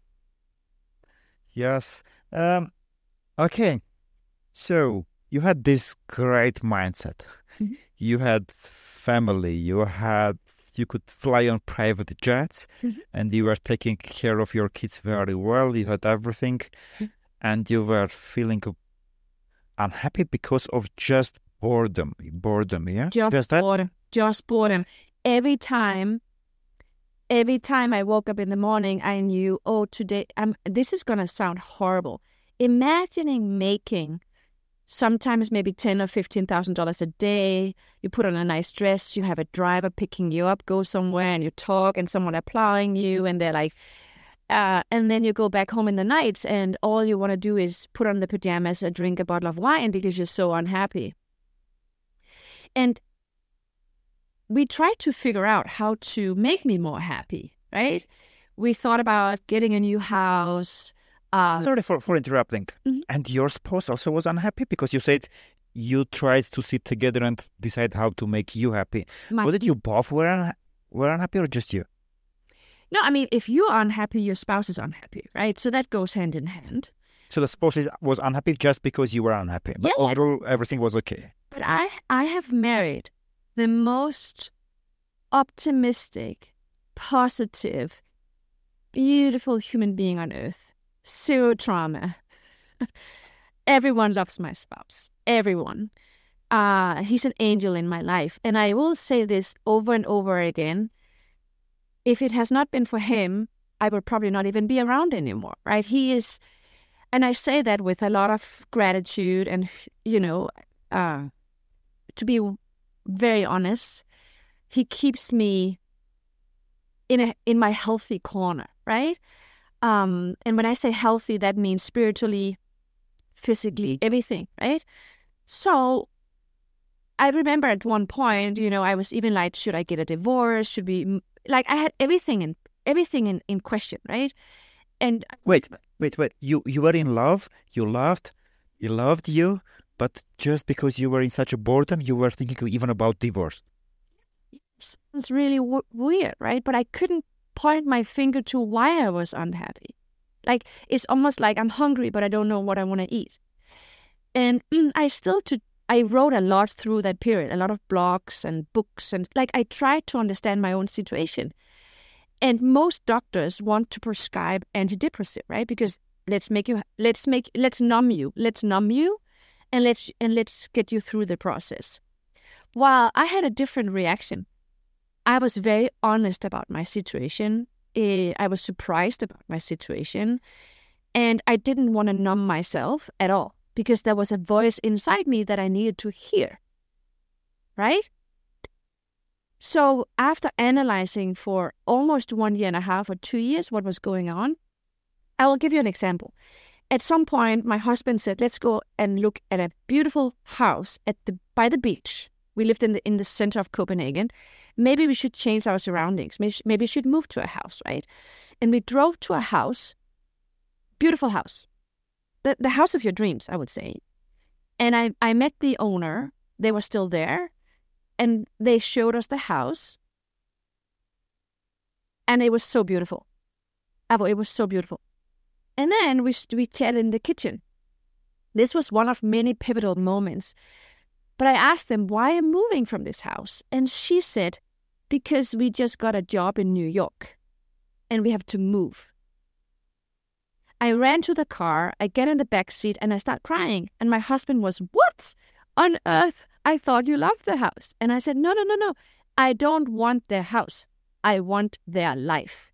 Yes. Um. Okay. So you had this great mindset. Mhm. You had family. You had. You could fly on private jets, Mhm. and you were taking care of your kids very well. You had everything, Mhm. and you were feeling unhappy because of just boredom. Boredom, yeah. just that. boredom. Just boredom. Every time, every time I woke up in the morning, I knew, oh, today, I'm. This is gonna sound horrible. Imagining making sometimes maybe ten or fifteen thousand dollars a day. You put on a nice dress. You have a driver picking you up, go somewhere, and you talk, and someone applying you, and they're like, uh, and then you go back home in the night, and all you want to do is put on the pajamas and drink a bottle of wine because you're so unhappy. And we tried to figure out how to make me more happy, right? We thought about getting a new house. Uh, Sorry for, for interrupting. Mhm. And your spouse also was unhappy because you said you tried to sit together and decide how to make you happy. My- What did you both were, unha- were unhappy or just you? No, I mean, if you're unhappy, your spouse is unhappy, right? So that goes hand in hand. So the spouse is, was unhappy just because you were unhappy. But Yeah. overall, everything was okay. But I, I have married the most optimistic, positive, beautiful human being on earth. Zero trauma. Everyone loves my spouse. Everyone. Uh, he's an angel in my life. And I will say this over and over again. If it has not been for him, I would probably not even be around anymore, right? He is, and I say that with a lot of gratitude and, you know, uh, to be very honest, he keeps me in a in my healthy corner, right? Um, and when I say healthy, that means spiritually, physically, everything, right? So I remember at one point, you know, I was even like, should I get a divorce? Should we, like, I had everything in everything in, in question, right? And Wait, wait, wait. You you were in love, you loved, he loved you, but just because you were in such a boredom, you were thinking even about divorce. it was really w- weird, right? But I couldn't point my finger to why I was unhappy. Like, it's almost like I'm hungry, but I don't know what I want to eat. And I still, to I wrote a lot through that period, a lot of blogs and books, and like I tried to understand my own situation. And most doctors want to prescribe antidepressive, right? Because let's make you, let's make, let's numb you, let's numb you, and let's and let's get you through the process. While I had a different reaction. I was very honest about my situation. I was surprised about my situation. And I didn't want to numb myself at all because there was a voice inside me that I needed to hear. Right? So after analyzing for almost one year and a half or two years what was going on, I will give you an example. At some point, my husband said, let's go and look at a beautiful house at the by the beach. We lived in the in the center of Copenhagen. Maybe we should change our surroundings. Maybe, maybe we should move to a house, right? And we drove to a house, beautiful house, the, the house of your dreams, I would say. And I, I met the owner. They were still there. And they showed us the house. And it was so beautiful. Avo, it was so beautiful. And then we, we chatted in the kitchen. This was one of many pivotal moments. But I asked them, why are you moving from this house? And she said, because we just got a job in New York and we have to move. I ran to the car, I get in the back seat and I start crying. And my husband was, what on earth? I thought you loved the house. And I said, no, no, no, no. I don't want their house. I want their life.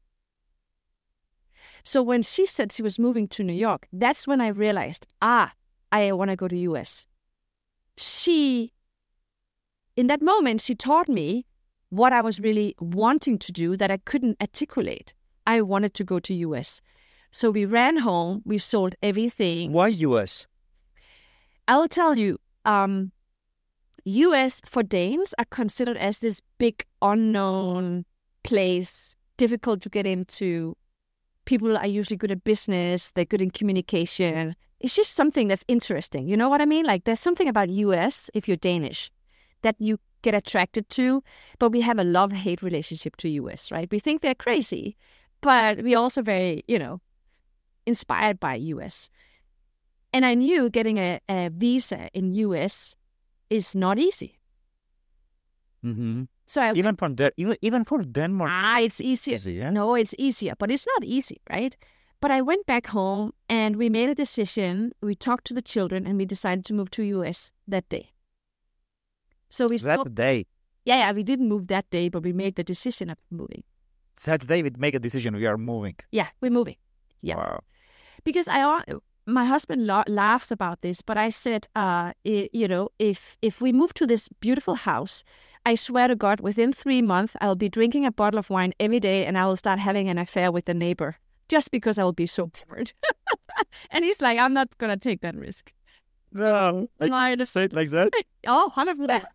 So when she said she was moving to New York, that's when I realized, ah, I want to go to U S. She, in that moment, she taught me what I was really wanting to do that I couldn't articulate. I wanted to go to U S. So we ran home, we sold everything. Why U S? I'll tell you, um, U S for Danes are considered as this big unknown place, difficult to get into. People are usually good at business, they're good in communication. It's just something that's interesting. You know what I mean? Like there's something about U S, if you're Danish, that you get attracted to. But we have a love-hate relationship to U S, right? We think they're crazy, but we're also very, you know, inspired by U S. And I knew getting a, a visa in U S is not easy. Mm-hmm. So I, even for De- even even for Denmark, ah, it's easier. Easy, yeah? No, it's easier, but it's not easy, right? But I went back home and we made a decision. We talked to the children and we decided to move to U S that day. So we that stopped. day, Yeah, yeah, we didn't move that day, but we made the decision of moving. that day we make a decision. We are moving. Yeah, we're moving. Yeah. Wow. Because I, al- my husband la- laughs about this, but I said, uh, I, you know, if if we move to this beautiful house, I swear to God, within three months, I'll be drinking a bottle of wine every day and I will start having an affair with the neighbor just because I will be so bored. And he's like, I'm not going to take that risk. No, I No, just say it like that. Oh, one hundred percent.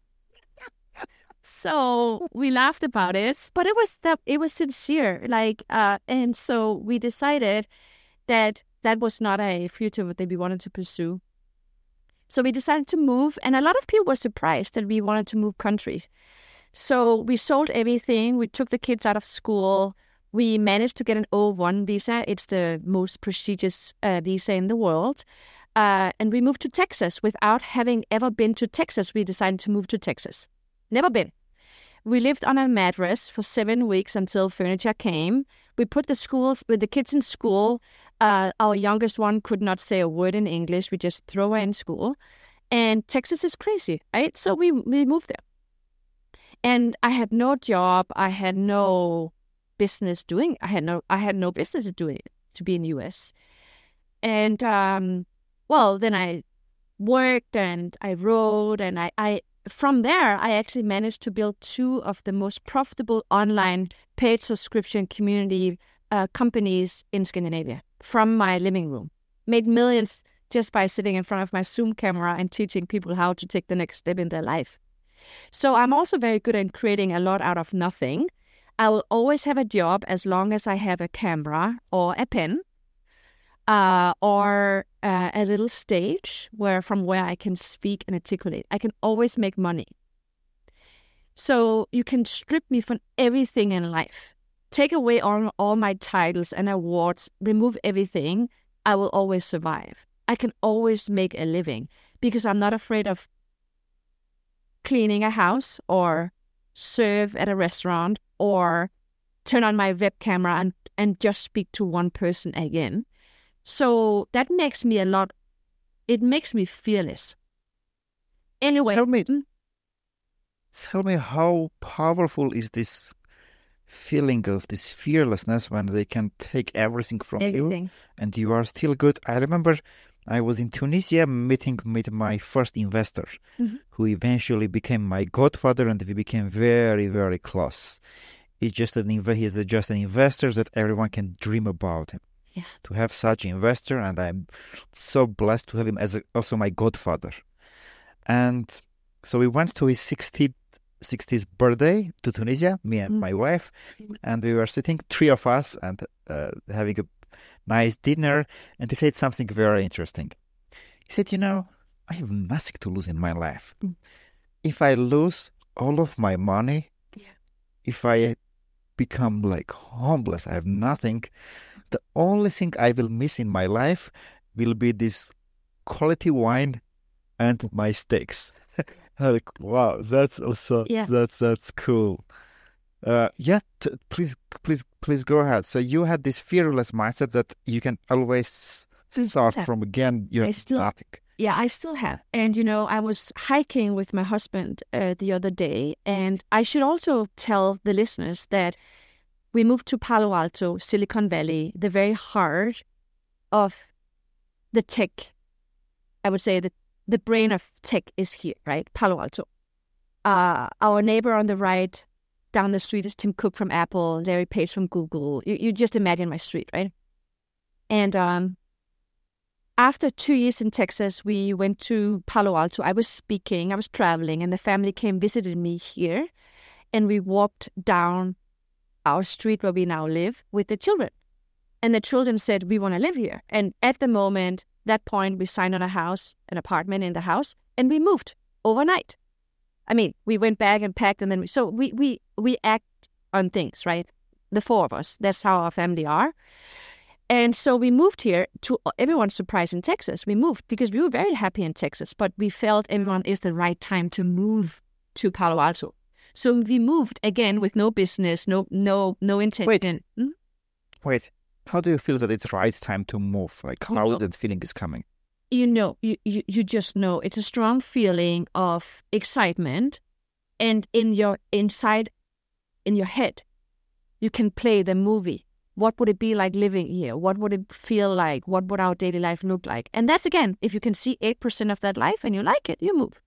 So we laughed about it, but it was that it was sincere. Like, uh, and so we decided that that was not a future that we wanted to pursue. So we decided to move, and a lot of people were surprised that we wanted to move countries. So we sold everything. We took the kids out of school. We managed to get an O one visa. It's the most prestigious uh, visa in the world. Uh, and we moved to Texas without having ever been to Texas. We decided to move to Texas. Never been. We lived on a mattress for seven weeks until furniture came. We put the schools with the kids in school. Uh, our youngest one could not say a word in English. We just throw her in school. And Texas is crazy, right? So we, we moved there. And I had no job. I had no business doing. I had no. I had no business doing it to be in the U S. And um, well, then I worked and I wrote, and I, I from there I actually managed to build two of the most profitable online paid subscription community uh, companies in Scandinavia from my living room. Made millions just by sitting in front of my Zoom camera and teaching people how to take the next step in their life. So I'm also very good at creating a lot out of nothing. I will always have a job as long as I have a camera or a pen uh, or uh, a little stage where from where I can speak and articulate. I can always make money. So you can strip me from everything in life. Take away all, all my titles and awards, remove everything. I will always survive. I can always make a living because I'm not afraid of cleaning a house or serve at a restaurant or turn on my web camera and, and just speak to one person again. So that makes me a lot, it makes me fearless. Anyway. Tell me, tell me how powerful is this feeling of this fearlessness when they can take everything from everything. you and you are still good. I remember I was in Tunisia meeting with my first investor, mm-hmm. who eventually became my godfather, and we became very, very close. He's just an he's just an investor that everyone can dream about him. Yeah. To have such an investor, and I'm so blessed to have him as a, also my godfather. And so we went to his sixtieth, sixtieth birthday to Tunisia, me and mm-hmm. my wife, and we were sitting, three of us, and uh, having a nice dinner, and he said something very interesting. He said, you know, I have nothing to lose in my life. Mm. If I lose all of my money, yeah. if I become like homeless, I have nothing, the only thing I will miss in my life will be this quality wine and my steaks. Like, wow, that's also, yeah. that's, that's cool. Uh, yeah, t- please, please, please go ahead. So you had this fearless mindset that you can always start yeah. from again. You have still, nothing. Yeah, I still have. And, you know, I was hiking with my husband uh, the other day. And I should also tell the listeners that we moved to Palo Alto, Silicon Valley, the very heart of the tech. I would say that the brain of tech is here, right? Palo Alto. Uh, our neighbor on the right, down the street, is Tim Cook from Apple, Larry Page from Google. You, you just imagine my street, right? And um, after two years in Texas, we went to Palo Alto. I was speaking, I was traveling, and the family came visited me here. And we walked down our street where we now live with the children. And the children said, we want to live here. And at the moment, that point, we signed on a house, an apartment in the house, and we moved overnight. I mean, we went back and packed, and then we, so we, we, we act on things, right? The four of us. That's how our family are. And so we moved here to everyone's surprise in Texas. We moved because we were very happy in Texas, but we felt everyone is the right time to move to Palo Alto. So we moved again with no business, no, no, no intention. Wait, hmm? wait. How do you feel that it's the right time to move? Like how no. that feeling is coming? You know, you, you, you just know it's a strong feeling of excitement, and in your inside, in your head, you can play the movie. What would it be like living here? What would it feel like? What would our daily life look like? And that's, again, if you can see eight percent of that life and you like it, you move.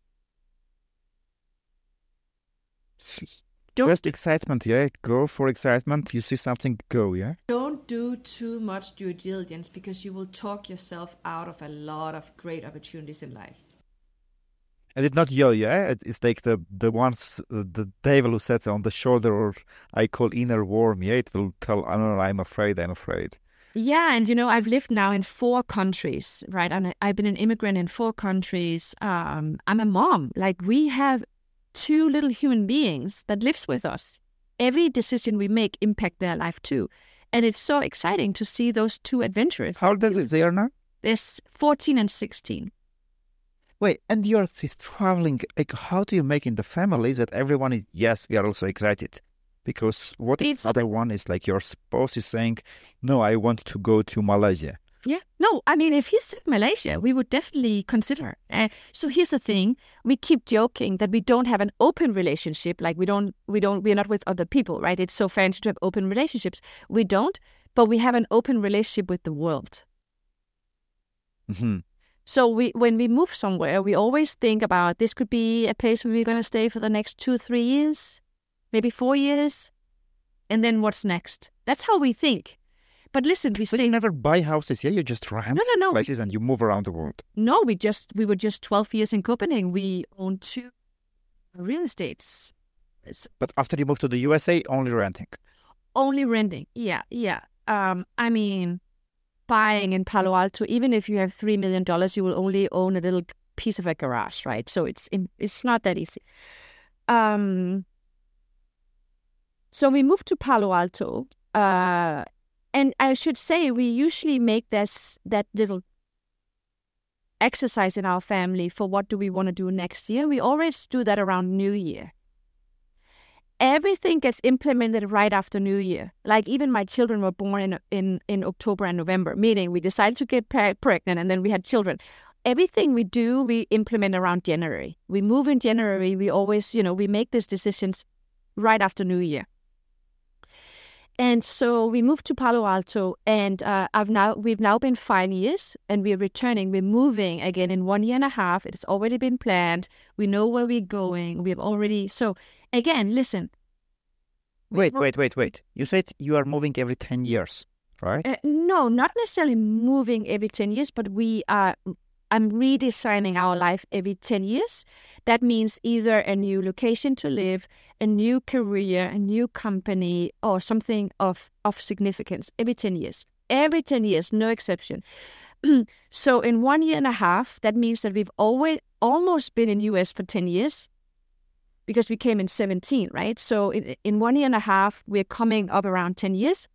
Don't Just excitement, yeah? Go for excitement. You see something, go, yeah? Don't do too much due diligence because you will talk yourself out of a lot of great opportunities in life. And it's not yo, yeah? It's like the, the ones, the devil who sits on the shoulder, or I call inner worm, yeah? It will tell, I don't know, I'm afraid, I'm afraid. Yeah, and you know, I've lived now in four countries, right? And I've been an immigrant in four countries. Um, I'm a mom. Like, we have two little human beings that lives with us. Every decision we make impact their life too. And it's so exciting to see those two adventurers. How old are they are now? There's fourteen and sixteen. Wait, and you're th- traveling. Like, how do you make in the families that everyone is, yes, we are also excited? Because what if It's- the other one is like your spouse is saying, no, I want to go to Malaysia. Yeah. No, I mean, if he's in Malaysia, we would definitely consider. Uh, so here's the thing: we keep joking that we don't have an open relationship. Like, we don't, we don't, we're not with other people, right? It's so fancy to have open relationships. We don't, but we have an open relationship with the world. Mm-hmm. So we, when we move somewhere, we always think about this could be a place where we're going to stay for the next two, three years, maybe four years, and then what's next? That's how we think. But listen, we So stay. you never buy houses, yeah? You just rent No, no, no. places and you move around the world. No, we just we were just twelve years in Copenhagen. We own two real estates. It's But after you move to the U S A, only renting. only renting. Yeah, yeah. Um, I mean, buying in Palo Alto, even if you have three million dollars, you will only own a little piece of a garage, right? So it's it's not that easy. Um. So we moved to Palo Alto. Uh. And I should say, we usually make this that little exercise in our family for what do we want to do next year. We always do that around New Year. Everything gets implemented right after New Year. Like, even my children were born in in, in October and November, meaning we decided to get pre- pregnant and then we had children. Everything we do, we implement around January. We move in January. We always, you know, we make these decisions right after New Year. And so we moved to Palo Alto, and uh, I've now we've now been five years, and we're returning. We're moving again in one year and a half. It has already been planned. We know where we're going. We have already. So again, listen. Wait, wait, wait, wait. You said you are moving every ten years, right? Uh, no, not necessarily moving every ten years, but we are. I'm redesigning our life every ten years. That means either a new location to live, a new career, a new company, or something of, of significance every ten years. Every ten years, no exception. So in one year and a half, that means that we've always almost been in U S for ten years because we came in seventeen, right? So in, in one year and a half, we're coming up around ten years.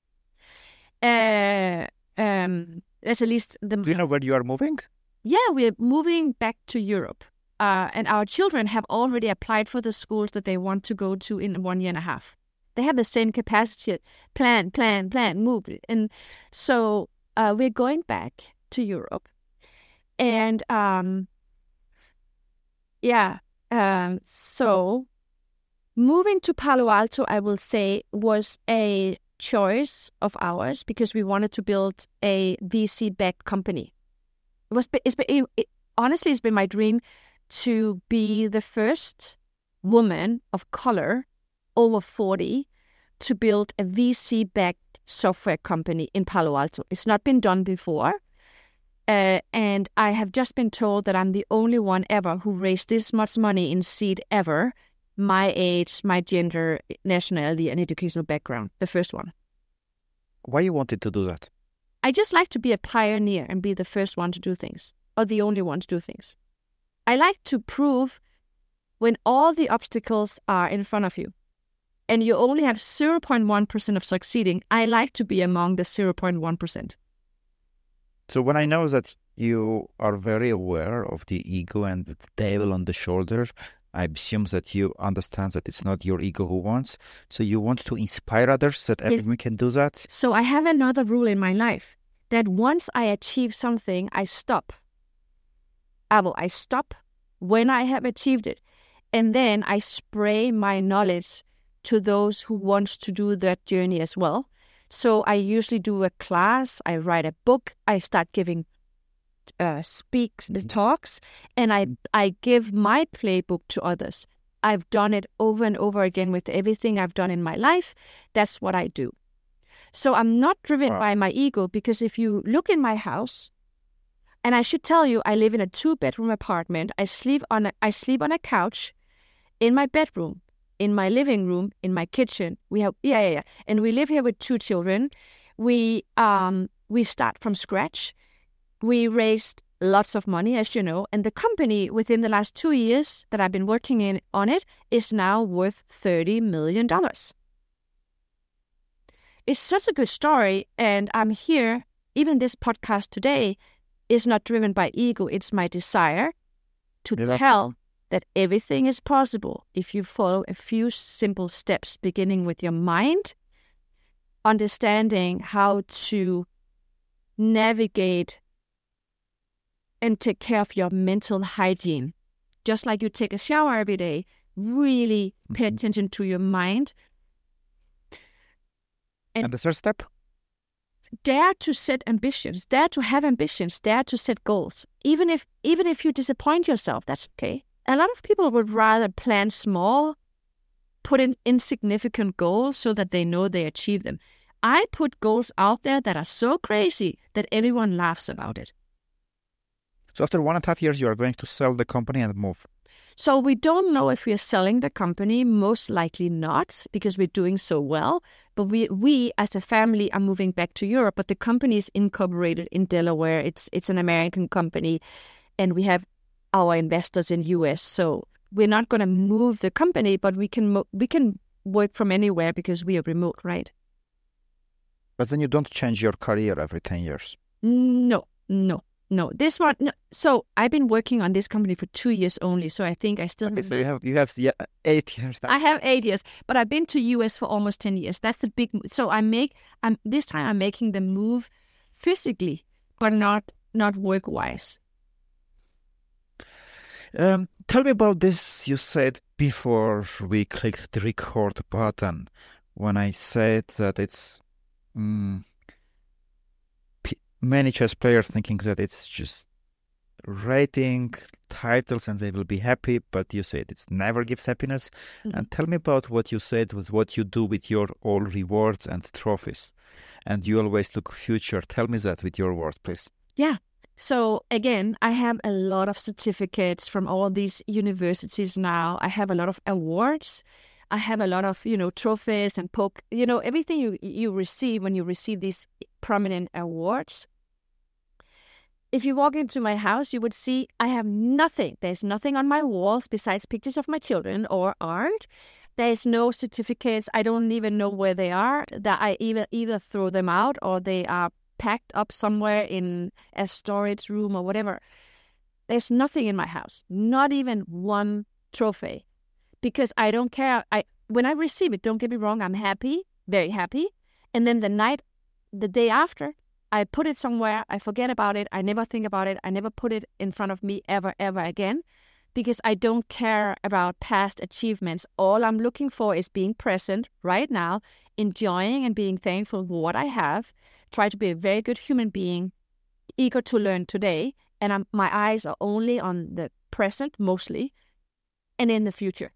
Uh, um, that's at least the... Do you know where you are moving? Yeah, we're moving back to Europe. Uh, and our children have already applied for the schools that they want to go to in one year and a half. They have the same capacity. Plan, plan, plan, move. And so uh, we're going back to Europe. And um, yeah, um, so moving to Palo Alto, I will say, was a choice of ours because we wanted to build a V C-backed company. It was, it's been, it, honestly, it's been my dream to be the first woman of color over forty to build a V C-backed software company in Palo Alto. It's not been done before. Uh, and I have just been told that I'm the only one ever who raised this much money in seed ever. My age, my gender, nationality, and educational background. The first one. Why you wanted to do that? I just like to be a pioneer and be the first one to do things, or the only one to do things. I like to prove when all the obstacles are in front of you and you only have zero point one percent of succeeding, I like to be among the zero point one percent. So when I know that you are very aware of the ego and the devil on the shoulder, I assume that you understand that it's not your ego who wants. So you want to inspire others that Yes. everyone can do that? So I have another rule in my life that once I achieve something, I stop. I will, I stop when I have achieved it. And then I spray my knowledge to those who wants to do that journey as well. So I usually do a class, I write a book, I start giving uh, speaks, the talks, and I, I give my playbook to others. I've done it over and over again with everything I've done in my life. That's what I do. So I'm not driven Wow. by my ego, because if you look in my house, and I should tell you, I live in a two-bedroom apartment. I sleep on a, I sleep on a couch in my bedroom, in my living room, in my kitchen. We have, yeah, yeah, yeah. And we live here with two children. We um we start from scratch. We raised lots of money, as you know, and the company within the last two years that I've been working in on it is now worth thirty million dollars. It's such a good story, and I'm here. Even this podcast today is not driven by ego. It's my desire to yeah. tell that everything is possible if you follow a few simple steps, beginning with your mind, understanding how to navigate and take care of your mental hygiene. Just like you take a shower every day, really pay mm-hmm. attention to your mind. And, and the third step? Dare to set ambitions, dare to have ambitions, dare to set goals. Even if even if you disappoint yourself, that's okay. A lot of people would rather plan small, put in insignificant goals so that they know they achieve them. I put goals out there that are so crazy that everyone laughs about it. So after one and a half years, you are going to sell the company and move. So we don't know if we are selling the company. Most likely not, because we're doing so well. But we, we as a family are moving back to Europe. But the company is incorporated in Delaware. It's it's an American company, and we have our investors in U S. So we're not going to move the company, but we can mo- we can work from anywhere because we are remote, right? But then you don't change your career every ten years. No, no. No, this one. No. So I've been working on this company for two years only. So I think I still. Okay, so you have you have yeah, eight years. I have eight years, but I've been to U S for almost ten years. That's the big. So I make. I'm this time. I'm making the move physically, but not not work wise. Um, tell me about this. You said before we clicked the record button when I said that it's. Um, Many chess players thinking that it's just rating titles and they will be happy, but you said it never gives happiness. Mm-hmm. And tell me about what you said was what you do with your all rewards and trophies. And you always look future. Tell me that with your words, please. Yeah. So again, I have a lot of certificates from all these universities now. I have a lot of awards. I have a lot of, you know, trophies and poke, you know, everything you you receive when you receive these prominent awards. If you walk into my house, you would see I have nothing. There's nothing on my walls besides pictures of my children or art. There's no certificates. I don't even know where they are. That I either either throw them out or they are packed up somewhere in a storage room or whatever. There's nothing in my house. Not even one trophy. Because I don't care. I when I receive it, don't get me wrong, I'm happy, very happy. And then the night, the day after, I put it somewhere, I forget about it, I never think about it, I never put it in front of me ever, ever again. Because I don't care about past achievements. All I'm looking for is being present right now, enjoying and being thankful for what I have. Try to be a very good human being, eager to learn today. And I'm, my eyes are only on the present, mostly, and in the future.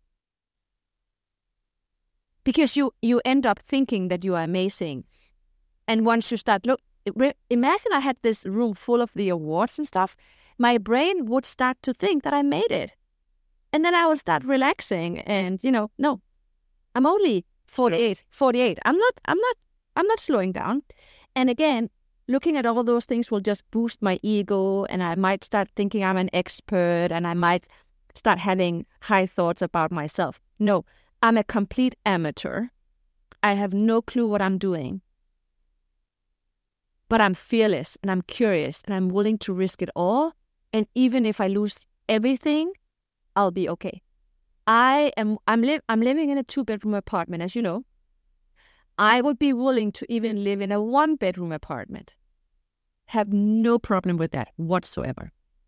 Because you, you end up thinking that you are amazing. And once you start, look, imagine I had this room full of the awards and stuff. My brain would start to think that I made it. And then I would start relaxing and, you know, no, I'm only forty-eight, forty-eight. I'm not, I'm not, I'm not slowing down. And again, looking at all those things will just boost my ego. And I might start thinking I'm an expert and I might start having high thoughts about myself. No. I'm a complete amateur. I have no clue what I'm doing. But I'm fearless and I'm curious and I'm willing to risk it all. And even if I lose everything, I'll be okay. I am I'm li- I'm living in a two-bedroom apartment, as you know. I would be willing to even live in a one-bedroom apartment. Have no problem with that whatsoever.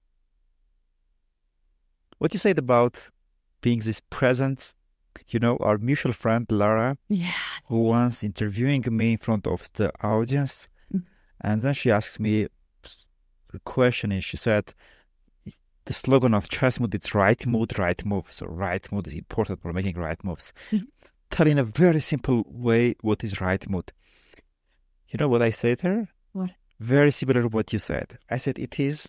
What you said about being this present. You know, our mutual friend, Lara, yeah. who was interviewing me in front of the audience. Mm-hmm. And then she asked me the question, and she said, the slogan of Chess Mood, it's right mood, right move. So right mood is important for making right moves. Mm-hmm. Tell in a very simple way what is right mood. You know what I said there? What? Very similar to what you said. I said it is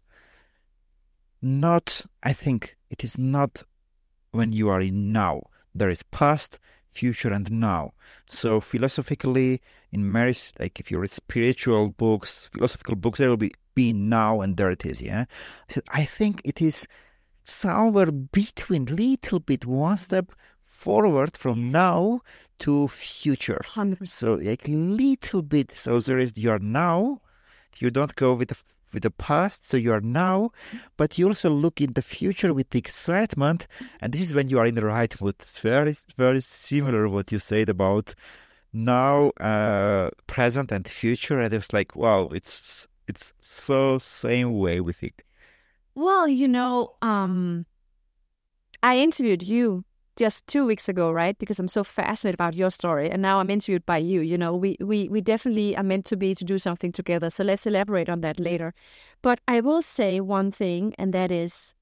not, I think, it is not when you are in now. There is past, future, and now. So philosophically, in marriage, like if you read spiritual books, philosophical books, there will be be now, and there it is, yeah? So I think it is somewhere between, little bit, one step forward from now to future. one hundred percent. So like little bit. So there is your now. You don't go with the with the past. So you are now, but you also look in the future with the excitement. And this is when you are in the right mood. It's very very similar what you said about now, uh, present, and future. And it's like, wow, it's it's so same way we think. Well, you know, um, I interviewed you just two weeks ago, right? Because I'm so fascinated about your story. And now I'm interviewed by you. You know, we, we, we definitely are meant to be to do something together. So let's elaborate on that later. But I will say one thing, and that is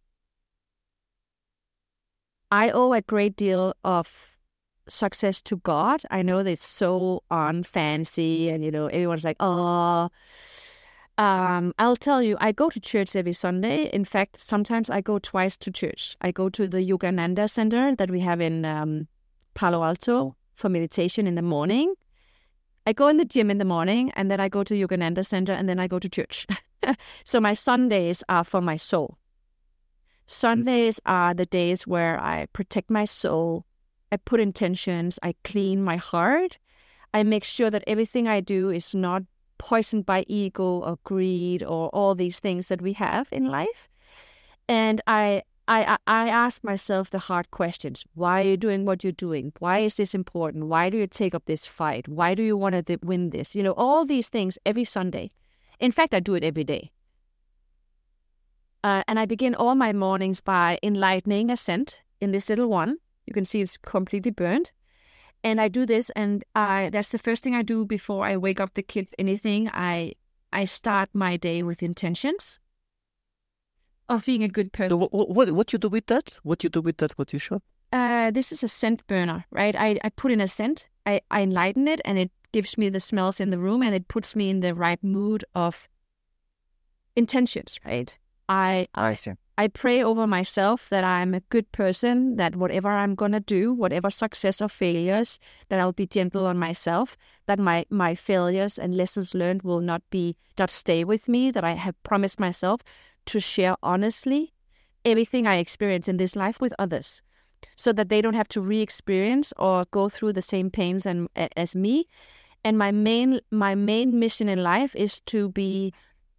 I owe a great deal of success to God. I know that it's so unfancy and, you know, everyone's like, oh... Um, I'll tell you, I go to church every Sunday. In fact, sometimes I go twice to church. I go to the Yogananda Center that we have in um, Palo Alto for meditation in the morning. I go in the gym in the morning, and then I go to Yogananda Center, and then I go to church. So my Sundays are for my soul. Sundays are the days where I protect my soul. I put intentions. I clean my heart. I make sure that everything I do is not poisoned by ego or greed or all these things that we have in life. And I, I, I ask myself the hard questions. Why are you doing what you're doing? Why is this important? Why do you take up this fight? Why do you want to win this? You know, all these things every Sunday. In fact, I do it every day. Uh, and I begin all my mornings by enlightening a scent in this little one. You can see it's completely burned. And I do this, and I, that's the first thing I do before I wake up the kid, anything. I I start my day with intentions of being a good person. So what, what, what you do with that? What you do with that, what you show? Uh, this is a scent burner, right? I, I put in a scent, I, I enlighten it, and it gives me the smells in the room, and it puts me in the right mood of intentions, right? I, I see. I pray over myself that I'm a good person, that whatever I'm going to do, whatever success or failures, that I'll be gentle on myself, that my, my failures and lessons learned will not be, not stay with me, that I have promised myself to share honestly everything I experience in this life with others, so that they don't have to re-experience or go through the same pains and, as me. And my main, my main mission in life is to be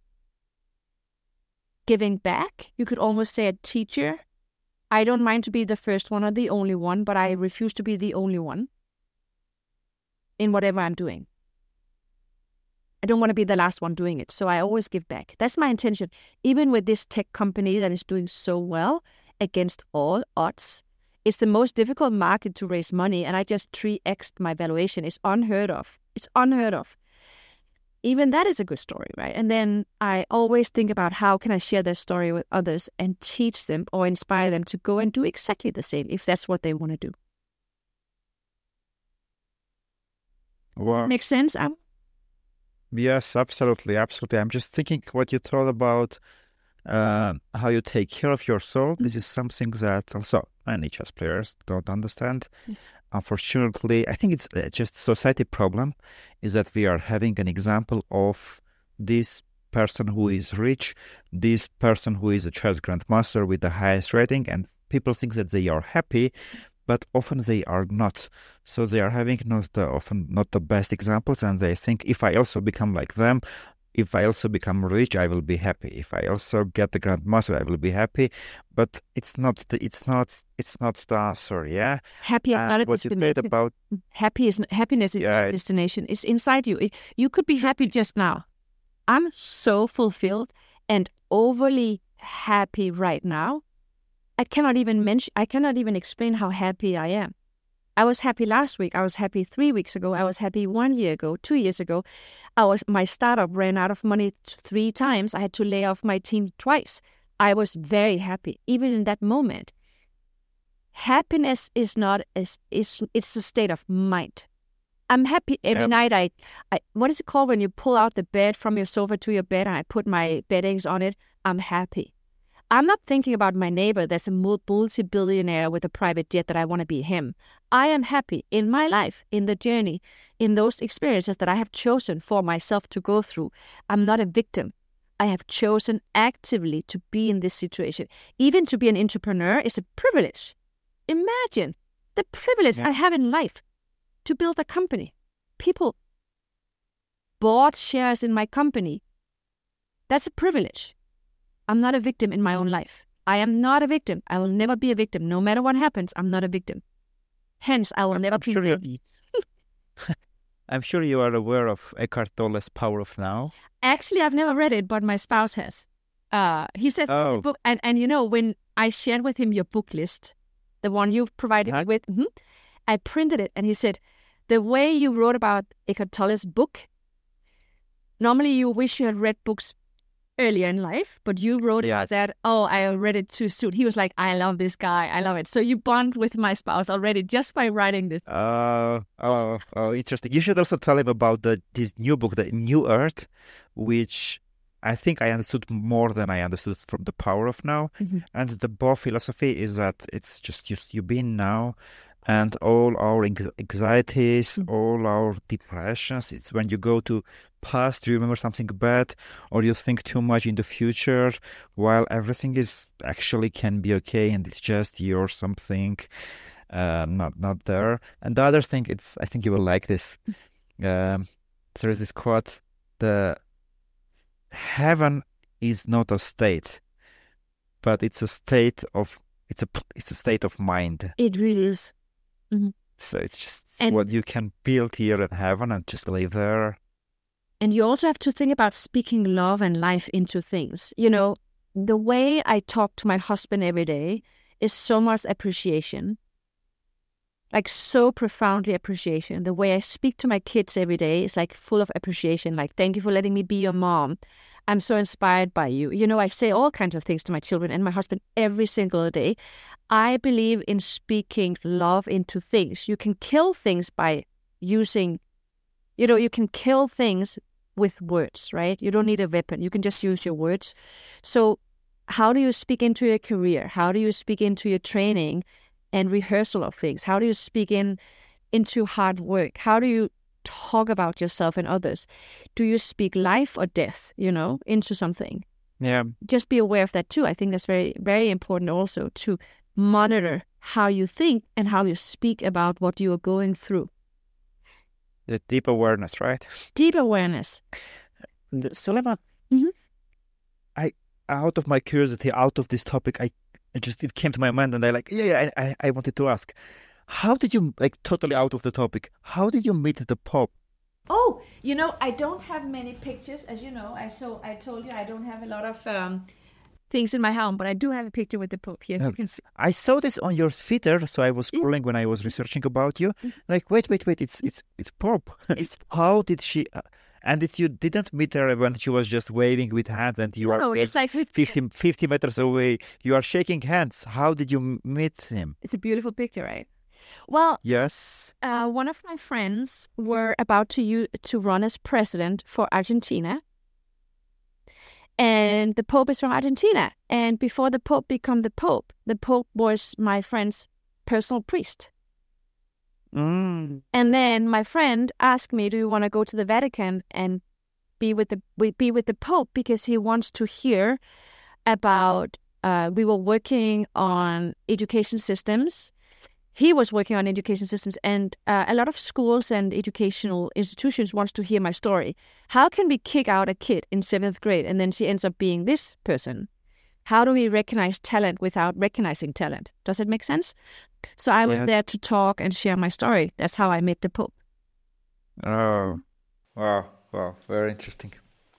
giving back. You could almost say a teacher. I don't mind to be the first one or the only one, but I refuse to be the only one in whatever I'm doing. I don't want to be the last one doing it, so I always give back. That's my intention. Even with this tech company that is doing so well against all odds, it's the most difficult market to raise money, and I just three X'd my valuation. It's unheard of. It's unheard of. Even that is a good story, right? And then I always think about how can I share this story with others and teach them or inspire them to go and do exactly the same if that's what they want to do. Wow. Makes sense, Am? Yes, absolutely, absolutely. I'm just thinking what you told about uh, how you take care of your soul. This is something that also many chess players don't understand. Unfortunately, I think it's uh, just society problem is that we are having an example of this person who is rich, this person who is a chess grandmaster with the highest rating, and people think that they are happy, but often they are not. So they are having not the, often not the best examples, and they think if I also become like them, if I also become rich, I will be happy. If I also get the grandmaster, I will be happy. But it's not. The, it's not. It's not the answer. Yeah. Happy is uh, not a what you said destination. about Happy is happiness is yeah, not a destination. It's inside you. It, you could be happy just now. I'm so fulfilled and overly happy right now. I cannot even mention. I cannot even explain how happy I am. I was happy last week. I was happy three weeks ago. I was happy one year ago, two years ago. I was my startup ran out of money three times. I had to lay off my team twice. I was very happy, even in that moment. Happiness is not as is it's a state of mind. I'm happy every Yep. night. I, I what is it called when you pull out the bed from your sofa to your bed and I put my beddings on it? I'm happy. I'm not thinking about my neighbor that's a multi-billionaire with a private jet that I want to be him. I am happy in my life, in the journey, in those experiences that I have chosen for myself to go through. I'm not a victim. I have chosen actively to be in this situation. Even to be an entrepreneur is a privilege. Imagine the privilege yeah. I have in life to build a company. People bought shares in my company. That's a privilege. I'm not a victim in my own life. I am not a victim. I will never be a victim. No matter what happens, I'm not a victim. Hence, I will never I'm be sure a victim. I'm sure you are aware of Eckhart Tolle's Power of Now. Actually, I've never read it, but my spouse has. Uh, he said oh. the book, and, and you know, when I shared with him your book list, the one you provided huh? me with, mm-hmm, I printed it, and he said, the way you wrote about Eckhart Tolle's book, normally you wish you had read books earlier in life, but you wrote yeah. about that, oh, I read it too soon. He was like, I love this guy. I love it. So you bond with my spouse already just by writing this. Uh, oh, oh, interesting. You should also tell him about the this new book, The New Earth, which I think I understood more than I understood from The Power of Now. Mm-hmm. And the Bohr philosophy is that it's just, just you being now, and all our anxieties, mm-hmm. all our depressions, it's when you go to past, you remember something bad, or you think too much in the future, while everything is actually can be okay, and it's just you're something uh, not not there. And the other thing, it's I think you will like this. Um, there is this quote: "The heaven is not a state, but it's a state of it's a it's a state of mind." It really is. Mm-hmm. So it's just and, what you can build here in heaven and just live there. And you also have to think about speaking love and life into things. You know, the way I talk to my husband every day is so much appreciation. Like so profoundly appreciation. The way I speak to my kids every day is like full of appreciation. Like, thank you for letting me be your mom. I'm so inspired by you. You know, I say all kinds of things to my children and my husband every single day. I believe in speaking love into things. You can kill things by using, you know, you can kill things with words, right? You don't need a weapon. You can just use your words. So how do you speak into your career? How do you speak into your training and rehearsal of things? How do you speak in into hard work? How do you talk about yourself and others? Do you speak life or death, you know, into something? Yeah. Just be aware of that too. I think that's very, very important also to monitor how you think and how you speak about what you are going through. The deep awareness, right? Deep awareness. Suleiman, mm-hmm. I, out of my curiosity, out of this topic, I it just, it came to my mind and I like, yeah, yeah, I, I wanted to ask, how did you, like totally out of the topic, how did you meet the Pope? Oh, you know, I don't have many pictures, as you know. I so I told you I don't have a lot of um, things in my home, but I do have a picture with the Pope here. No, I saw this on your Twitter, so I was scrolling when I was researching about you. Like, wait, wait, wait, it's it's it's Pope. It's how did she? Uh, and it, you didn't meet her when she was just waving with hands, and you no, are no, it's like fifty, fifty meters away. You are shaking hands. How did you meet him? It's a beautiful picture, right? Well, yes. Uh, one of my friends were about to use, to run as president for Argentina, and the Pope is from Argentina. And before the Pope became the Pope, the Pope was my friend's personal priest. Mm. And then my friend asked me, "Do you want to go to the Vatican and be with the be with the Pope?" Because he wants to hear about. Uh, we were working on education systems. He was working on education systems, and uh, a lot of schools and educational institutions wants to hear my story. How can we kick out a kid in seventh grade and then she ends up being this person? How do we recognize talent without recognizing talent? Does it make sense? So I was yeah. there to talk and share my story. That's how I met the Pope. Oh, wow, wow, very interesting.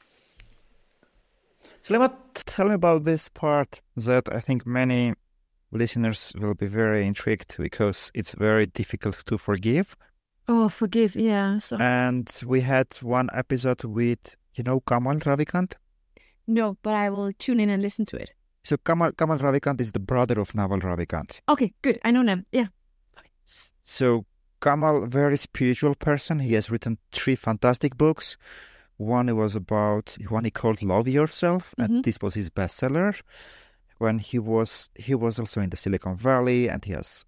So let me tell me about this part that I think many listeners will be very intrigued because it's very difficult to forgive. Oh, forgive, yeah. So. And we had one episode with, you know, Kamal Ravikant? No, but I will tune in and listen to it. So Kamal, Kamal Ravikant is the brother of Naval Ravikant. Okay, good. I know them, yeah. So Kamal, very spiritual person. He has written three fantastic books. One was about, one he called Love Yourself, mm-hmm. and this was his bestseller. when he was he was also in the Silicon Valley, and he has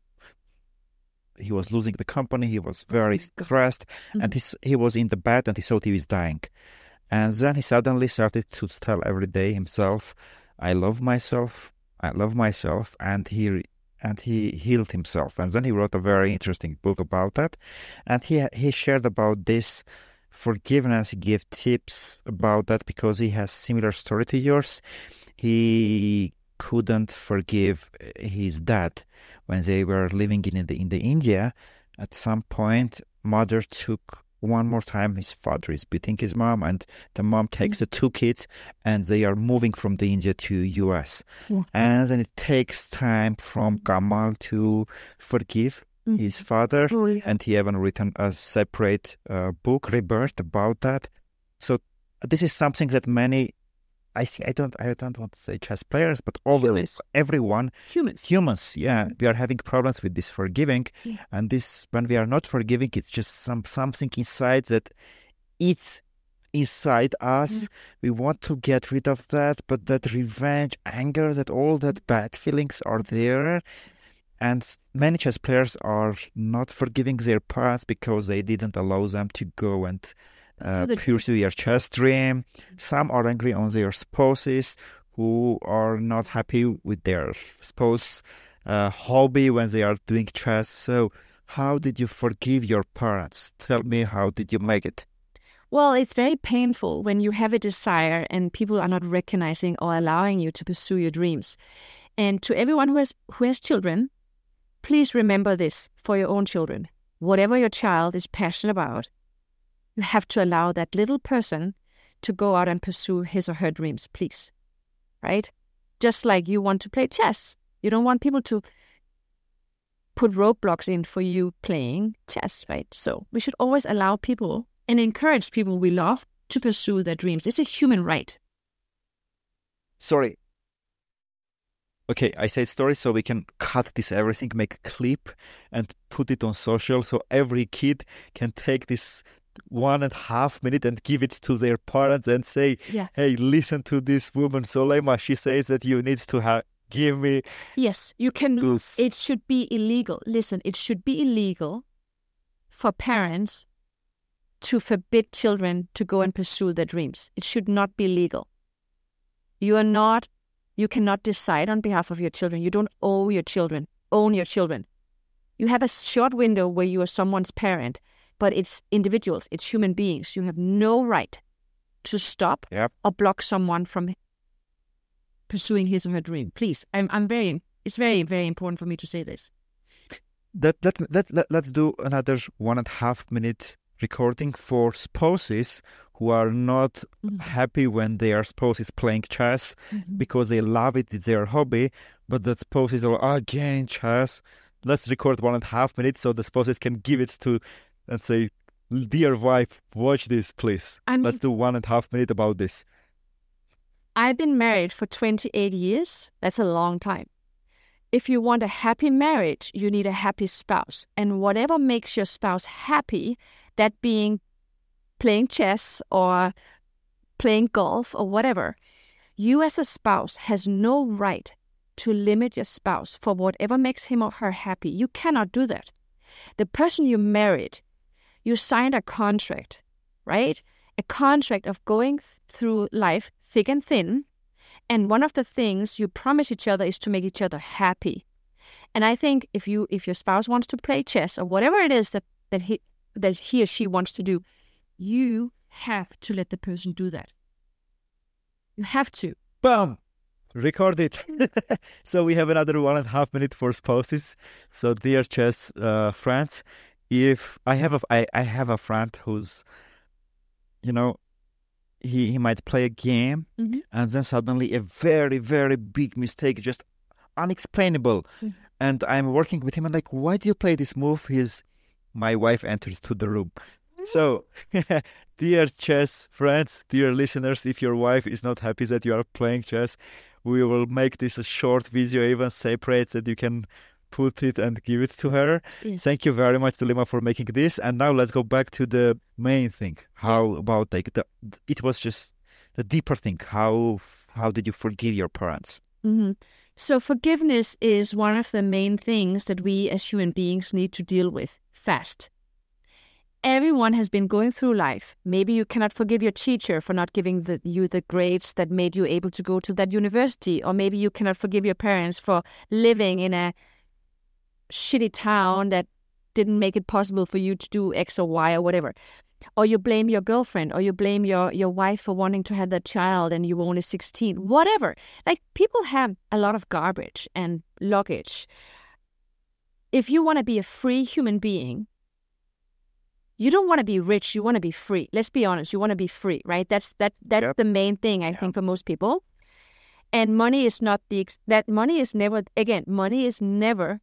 he was losing the company. He was very stressed, mm-hmm. and he he was in the bed, and he thought he was dying. And then he suddenly started to tell every day himself, "I love myself. I love myself," and he and he healed himself. And then he wrote a very interesting book about that, and he he shared about this forgiveness. He gave tips about that because he has similar story to yours. He couldn't forgive his dad when they were living in the in the India. At some point, mother took one more time. His father is beating his mom, and the mom takes mm-hmm. the two kids, and they are moving from the India to U S. Yeah. And then it takes time from Kamal to forgive mm-hmm. his father, oh, yeah. and he even written a separate uh, book, Rebirth, about that. So this is something that many, I see. I don't. I don't want to say chess players, but all humans. everyone, humans, humans. Yeah, we are having problems with this forgiving, yeah. and this when we are not forgiving, it's just some something inside that it's inside us. Mm. We want to get rid of that, but that revenge, anger, that all that bad feelings are there, and many chess players are not forgiving their parents because they didn't allow them to go and Uh, pursue their chess dream. Some are angry on their spouses who are not happy with their spouse uh, hobby when they are doing chess. So how did you forgive your parents? Tell me, how did you make it? Well, it's very painful when you have a desire and people are not recognizing or allowing you to pursue your dreams. And to everyone who has who has children, please remember this for your own children. Whatever your child is passionate about, you have to allow that little person to go out and pursue his or her dreams, please. Right? Just like you want to play chess. You don't want people to put roadblocks in for you playing chess, right? So we should always allow people and encourage people we love to pursue their dreams. It's a human right. Sorry. Okay, I said story so we can cut this everything, make a clip and put it on social so every kid can take this one and a half minute and give it to their parents and say, yeah. hey, listen to this woman, Soleima. She says that you need to have give me. Yes, you can. This. It should be illegal. Listen, it should be illegal for parents to forbid children to go and pursue their dreams. It should not be legal. You are not, you cannot decide on behalf of your children. You don't owe your children, own your children. You have a short window where you are someone's parent. But it's individuals, it's human beings. You have no right to stop yep. or block someone from pursuing his or her dream. Please, I'm, I'm very. It's very, very important for me to say this. That that let let let's do another one and a half minute recording for spouses who are not mm-hmm. happy when their spouse is playing chess mm-hmm. because they love it, it's their hobby, but the spouses are again chess. Let's record one and a half minutes so the spouses can give it to. And say, dear wife, watch this, please. I mean, let's do one and a half minute about this. I've been married for twenty-eight years. That's a long time. If you want a happy marriage, you need a happy spouse. And whatever makes your spouse happy, that being playing chess or playing golf or whatever, you as a spouse has no right to limit your spouse for whatever makes him or her happy. You cannot do that. The person you married, you signed a contract, right? A contract of going th- through life thick and thin. And one of the things you promise each other is to make each other happy. And I think if you if your spouse wants to play chess or whatever it is that, that he that he or she wants to do, you have to let the person do that. You have to. Boom! Record it. So we have another one and a half minute for spouses. So dear chess uh, friends, if I have a I, I have a friend who's, you know, he, he might play a game mm-hmm. and then suddenly a very, very big mistake, just unexplainable. Mm-hmm. And I'm working with him and like, why do you play this move? He's, my wife enters to the room. Mm-hmm. So, dear chess friends, dear listeners, if your wife is not happy that you are playing chess, we will make this a short video, even separate, that you can put it and give it to her. Yes. Thank you very much, Soleima, for making this. And now let's go back to the main thing. How about like the? It was just the deeper thing. How how did you forgive your parents? Mm-hmm. So forgiveness is one of the main things that we as human beings need to deal with fast. Everyone has been going through life. Maybe you cannot forgive your teacher for not giving the, you the grades that made you able to go to that university. Or maybe you cannot forgive your parents for living in a shitty town that didn't make it possible for you to do X or Y or whatever. Or you blame your girlfriend, or you blame your, your wife for wanting to have that child and you were only sixteen. Whatever. Like, people have a lot of garbage and luggage. If you want to be a free human being, you don't want to be rich, you want to be free. Let's be honest, you want to be free, right? That's that that's yep. the main thing, I yep. think, for most people. And money is not the, that money is never, again, money is never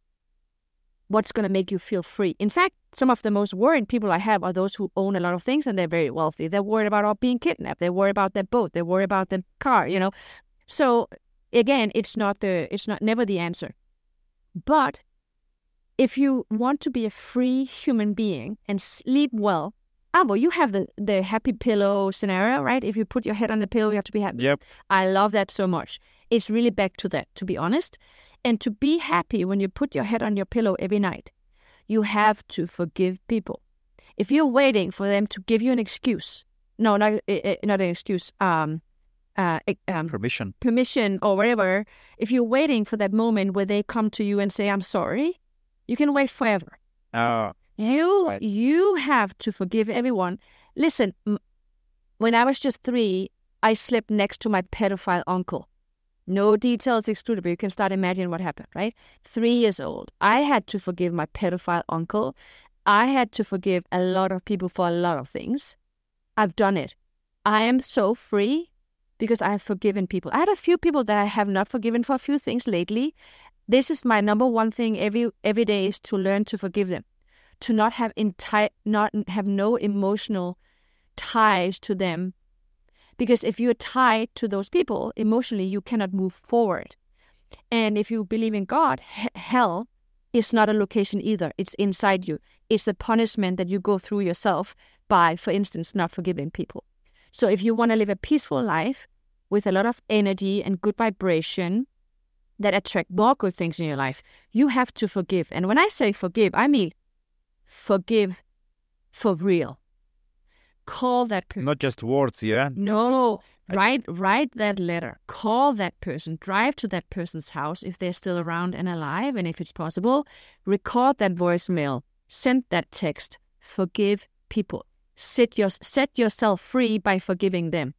what's going to make you feel free. In fact, some of the most worried people I have are those who own a lot of things and they're very wealthy. They're worried about being kidnapped. They're worried about their boat. They're worried about their car, you know. So again, it's not the, it's not never the answer. But if you want to be a free human being and sleep well, ah, well, you have the, the happy pillow scenario, right? If you put your head on the pillow, you have to be happy. Yep. I love that so much. It's really back to that, to be honest. And to be happy when you put your head on your pillow every night, you have to forgive people. If you're waiting for them to give you an excuse, no, not uh, not an excuse, um, uh, um, permission, permission or whatever. If you're waiting for that moment where they come to you and say, "I'm sorry," you can wait forever. Oh, you right. you have to forgive everyone. Listen, when I was just three, I slept next to my pedophile uncle. No details excluded, but you can start imagining what happened, right? Three years old. I had to forgive my pedophile uncle. I had to forgive a lot of people for a lot of things. I've done it. I am so free because I have forgiven people. I had a few people that I have not forgiven for a few things lately. This is my number one thing every every day is to learn to forgive them, to not have entire, not have no emotional ties to them. Because if you're tied to those people, emotionally, you cannot move forward. And if you believe in God, he- hell is not a location either. It's inside you. It's the punishment that you go through yourself by, for instance, not forgiving people. So if you want to live a peaceful life with a lot of energy and good vibration that attract more good things in your life, you have to forgive. And when I say forgive, I mean forgive for real. Call that person. Not just words, yeah? No, write write that letter. Call that person. Drive to that person's house if they're still around and alive, and if it's possible, record that voicemail. Send that text. Forgive people. Set your set yourself free by forgiving them.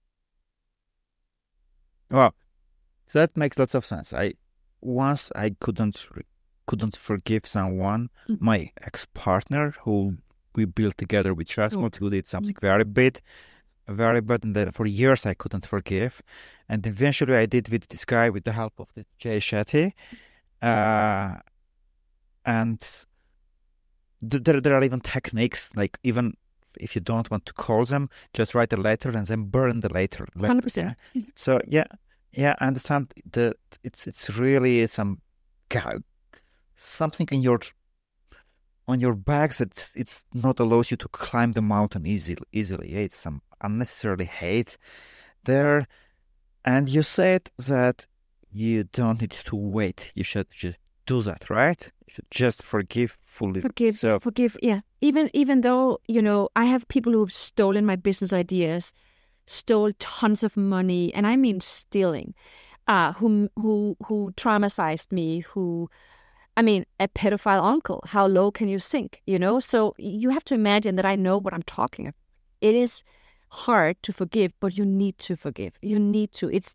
Well, that makes lots of sense. I once I couldn't couldn't forgive someone, mm-hmm. my ex-partner who we built together with Rasmus, who did something very bad, very bad, and then for years I couldn't forgive. And eventually I did with this guy with the help of the Jay Shetty. Uh, and th- there, there are even techniques, like even if you don't want to call them, just write a letter and then burn the letter. one hundred percent. Yeah? So, yeah, yeah, I understand that it's, it's really some something in your... on your backs, it's it's not allows you to climb the mountain easily. Easily, it's some unnecessarily hate there. And you said that you don't need to wait. You should just do that, right? You should just forgive fully. Forgive, so, forgive. Yeah. Even even though you know, I have people who've stolen my business ideas, stole tons of money, and I mean stealing. Uh, who who who traumatized me? Who I mean, a pedophile uncle, how low can you sink, you know? So you have to imagine that I know what I'm talking about. It is hard to forgive, but you need to forgive. You need to. It's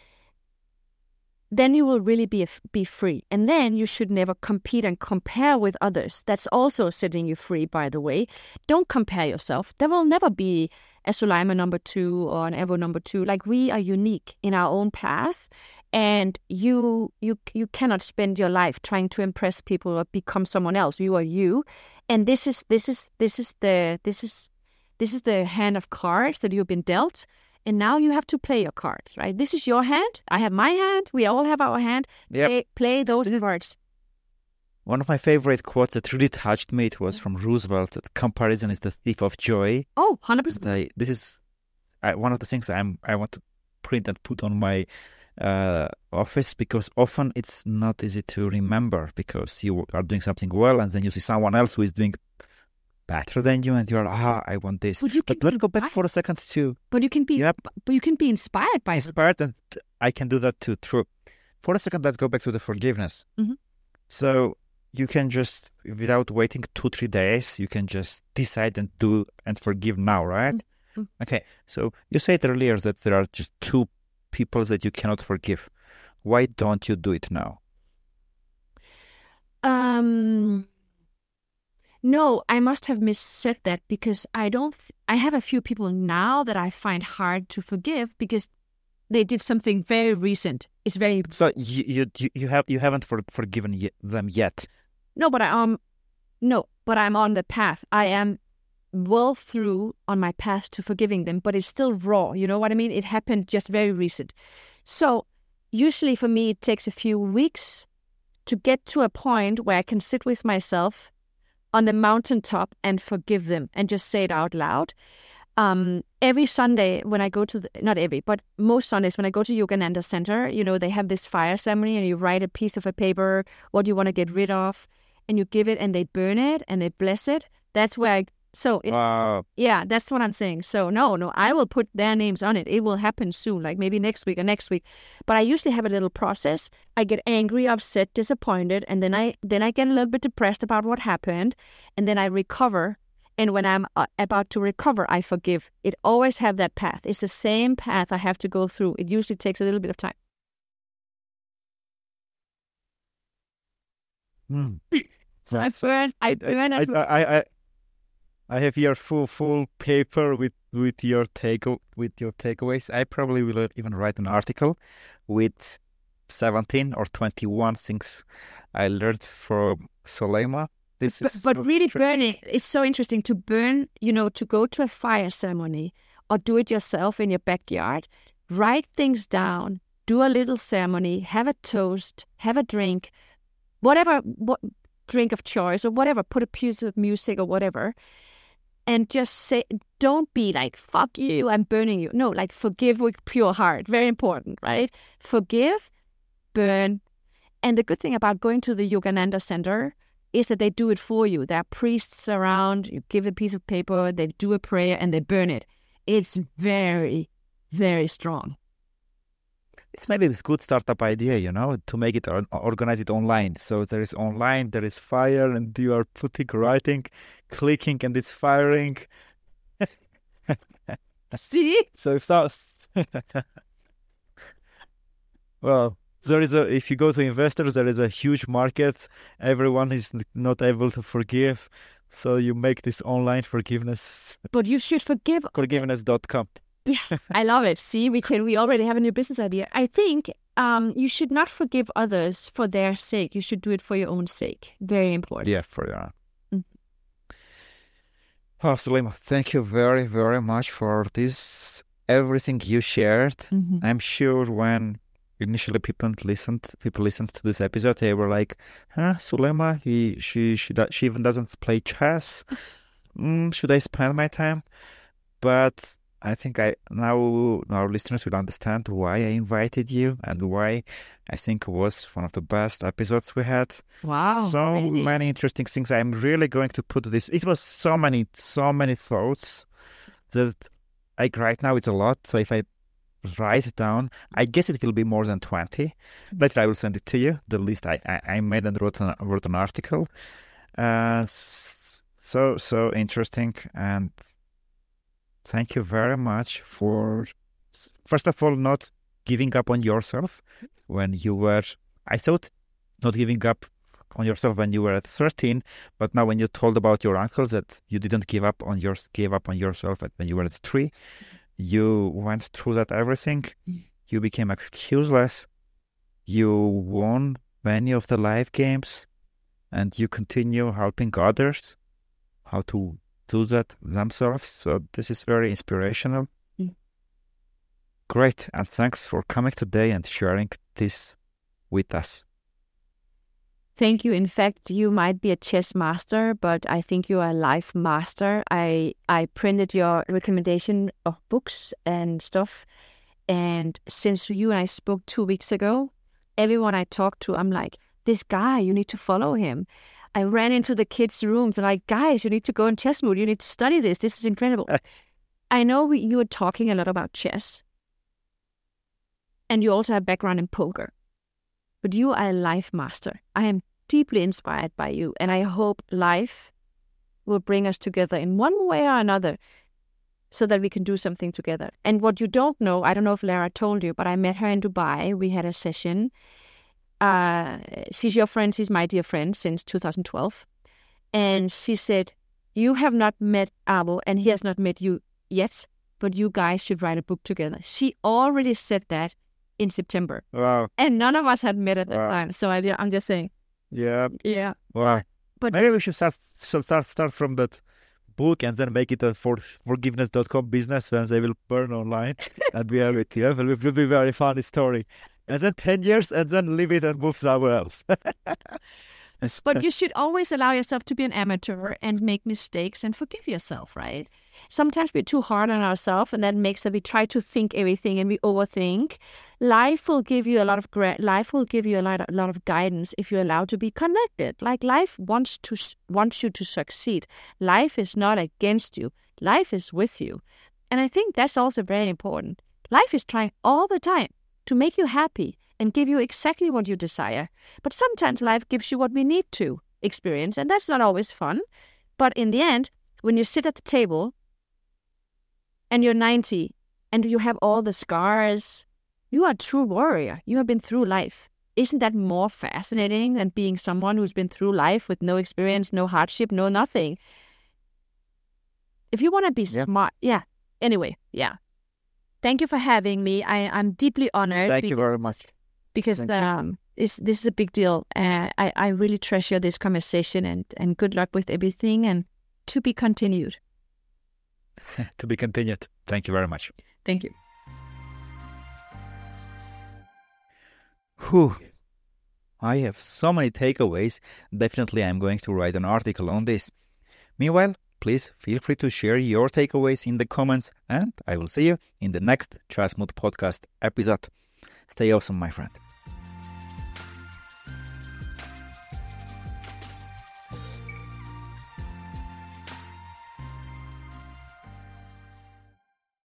then you will really be be free. And then you should never compete and compare with others. That's also setting you free, by the way. Don't compare yourself. There will never be a Suleiman number two or an Evo number two. Like, we are unique in our own path. And you you you cannot spend your life trying to impress people or become someone else. You are you, and this is this is this is the this is this is the hand of cards that you've been dealt. And now you have to play your card, right? This is your hand. I have my hand. We all have our hand. Yep. Play, play those cards. One of my favorite quotes that really touched me, it was from Roosevelt, that comparison is the thief of joy. Oh, one hundred percent. I, this is I, one of the things I'm, I want to print and put on my uh, office, because often it's not easy to remember because you are doing something well and then you see someone else who is doing better than you and you're ah I want this. But, you but can let's go back inspired. for a second to But you can be. Yep. But you can be inspired by it. inspired, and I can do that too. True. For a second, let's go back to the forgiveness. Mhm. So you can just, without waiting two three days, you can just decide and do and forgive now, right? Mhm. Okay. So you said earlier that there are just two people that you cannot forgive. Why don't you do it now? Um. No, I must have missaid that because I don't. Th- I have a few people now that I find hard to forgive because they did something very recent. It's very So you you you, you have you haven't for, forgiven ye- them yet. no, but I um, no, but I'm on the path. I am well through on my path to forgiving them, but it's still raw. You know what I mean? It happened just very recent. So usually for me, it takes a few weeks to get to a point where I can sit with myself on the mountaintop and forgive them and just say it out loud. Um, every Sunday when I go to, the, not every, but most Sundays when I go to Yogananda Center, you know, they have this fire ceremony and you write a piece of a paper, what you want to get rid of, and you give it and they burn it and they bless it. That's where I, so it, Wow. yeah, that's what I'm saying. So no, no, I will put their names on it. It will happen soon, like maybe next week or next week. But I usually have a little process. I get angry, upset, disappointed, and then I then I get a little bit depressed about what happened, and then I recover. And when I'm uh, about to recover, I forgive. It always have that path. It's the same path I have to go through. It usually takes a little bit of time. Hmm. So I burn, I burn I, it. I, I, I have here full full paper with, with your take with your takeaways. I probably will even write an article with seventeen or twenty-one things I learned from Soleima. This But, is but so really tr- burning, it's so interesting to burn, you know, to go to a fire ceremony or do it yourself in your backyard, write things down, do a little ceremony, have a toast, have a drink, whatever, what drink of choice or whatever, put a piece of music or whatever, and just say, don't be like, fuck you, I'm burning you. No, like forgive with pure heart. Very important, right? Forgive, burn. And the good thing about going to the Yogananda Center is that they do it for you. There are priests around, you give a piece of paper, they do a prayer, and they burn it. It's very, very strong. it's maybe a good startup idea, you know, to make it or, organize it online. So there is online, there is fire, and you are putting, writing, clicking, and it's firing. See? So if that's well, there is a. If you go to investors, there is a huge market. Everyone is not able to forgive, so you make this online forgiveness. But you should forgive. Forgiveness dot com. Yeah, I love it. See, we can. We already have a new business idea. I think um, you should not forgive others for their sake. You should do it for your own sake. Very important. Yeah, for your. Mm. Oh, Soleima, thank you very, very much for this. Everything you shared. Mm-hmm. I'm sure when initially people listened, people listened to this episode, they were like, "Huh, Soleima, he, she, she, she even doesn't play chess. Mm, should I spend my time?" But I think I now our listeners will understand why I invited you and why I think it was one of the best episodes we had. Wow. So really? many interesting things. I'm really going to put this. It was so many, so many thoughts that like right now it's a lot. So if I write it down, I guess it will be more than twenty. Later I will send it to you. The list I, I, I made and wrote an, wrote an article. Uh, so, so interesting. And thank you very much for, first of all, not giving up on yourself when you were, I thought not giving up on yourself when you were at thirteen, but now when you told about your uncles that you didn't give up on yours, gave up on yourself when you were at three, you went through that everything. You became excuseless. You won many of the life games, and you continue helping others how to do that themselves. So this is very inspirational. Mm. Great. And thanks for coming today and sharing this with us. Thank you. In fact, you might be a chess master, but I think you are a life master. I, I printed your recommendation of books and stuff, And since you and I spoke two weeks ago, everyone I talked to, I'm like, this guy, you need to follow him. I ran into the kids' rooms and like, guys, you need to go in chess mood. You need to study this. This is incredible. I know we, you were talking a lot about chess. And you also have background in poker. But you are a life master. I am deeply inspired by you. And I hope life will bring us together in one way or another so that we can do something together. And what you don't know, I don't know if Lara told you, but I met her in Dubai. We had a session. Uh, she's your friend. She's my dear friend since two thousand twelve. And she said, you have not met Abo and he has not met you yet, but you guys should write a book together. She already said that in September. Wow. And none of us had met at that Wow. time. So I, I'm just saying. Yeah. Yeah. Wow. But maybe we should start should start start from that book and then make it a for forgiveness dot com business when they will burn online. And we are with you. It will be, will be a very funny story. And then ten years and then leave it and move somewhere else. But you should always allow yourself to be an amateur and make mistakes and forgive yourself, right? Sometimes we're too hard on ourselves, and that makes that we try to think everything and we overthink. Life will give you a lot of gra- life will give you a lot, a lot of guidance if you're allowed to be connected. Like life wants to wants you to succeed. Life is not against you. Life is with you, and I think that's also very important. Life is trying all the time to make you happy and give you exactly what you desire. But sometimes life gives you what we need to experience, and that's not always fun. But in the end, when you sit at the table and you're ninety and you have all the scars, you are a true warrior. You have been through life. Isn't that more fascinating than being someone who's been through life with no experience, no hardship, no nothing? If you want to be Yeah. smart, yeah. Anyway, yeah. Thank you for having me. I, I'm deeply honored. Thank be- you very much. because Thank you. um, it's, this is a big deal. Uh, I, I really treasure this conversation, and, and good luck with everything, and to be continued. To be continued. Thank you very much. Thank you. Whew. I have so many takeaways. Definitely I'm going to write an article on this. Meanwhile, please feel free to share your takeaways in the comments, and I will see you in the next Chess Mood podcast episode. Stay awesome, my friend.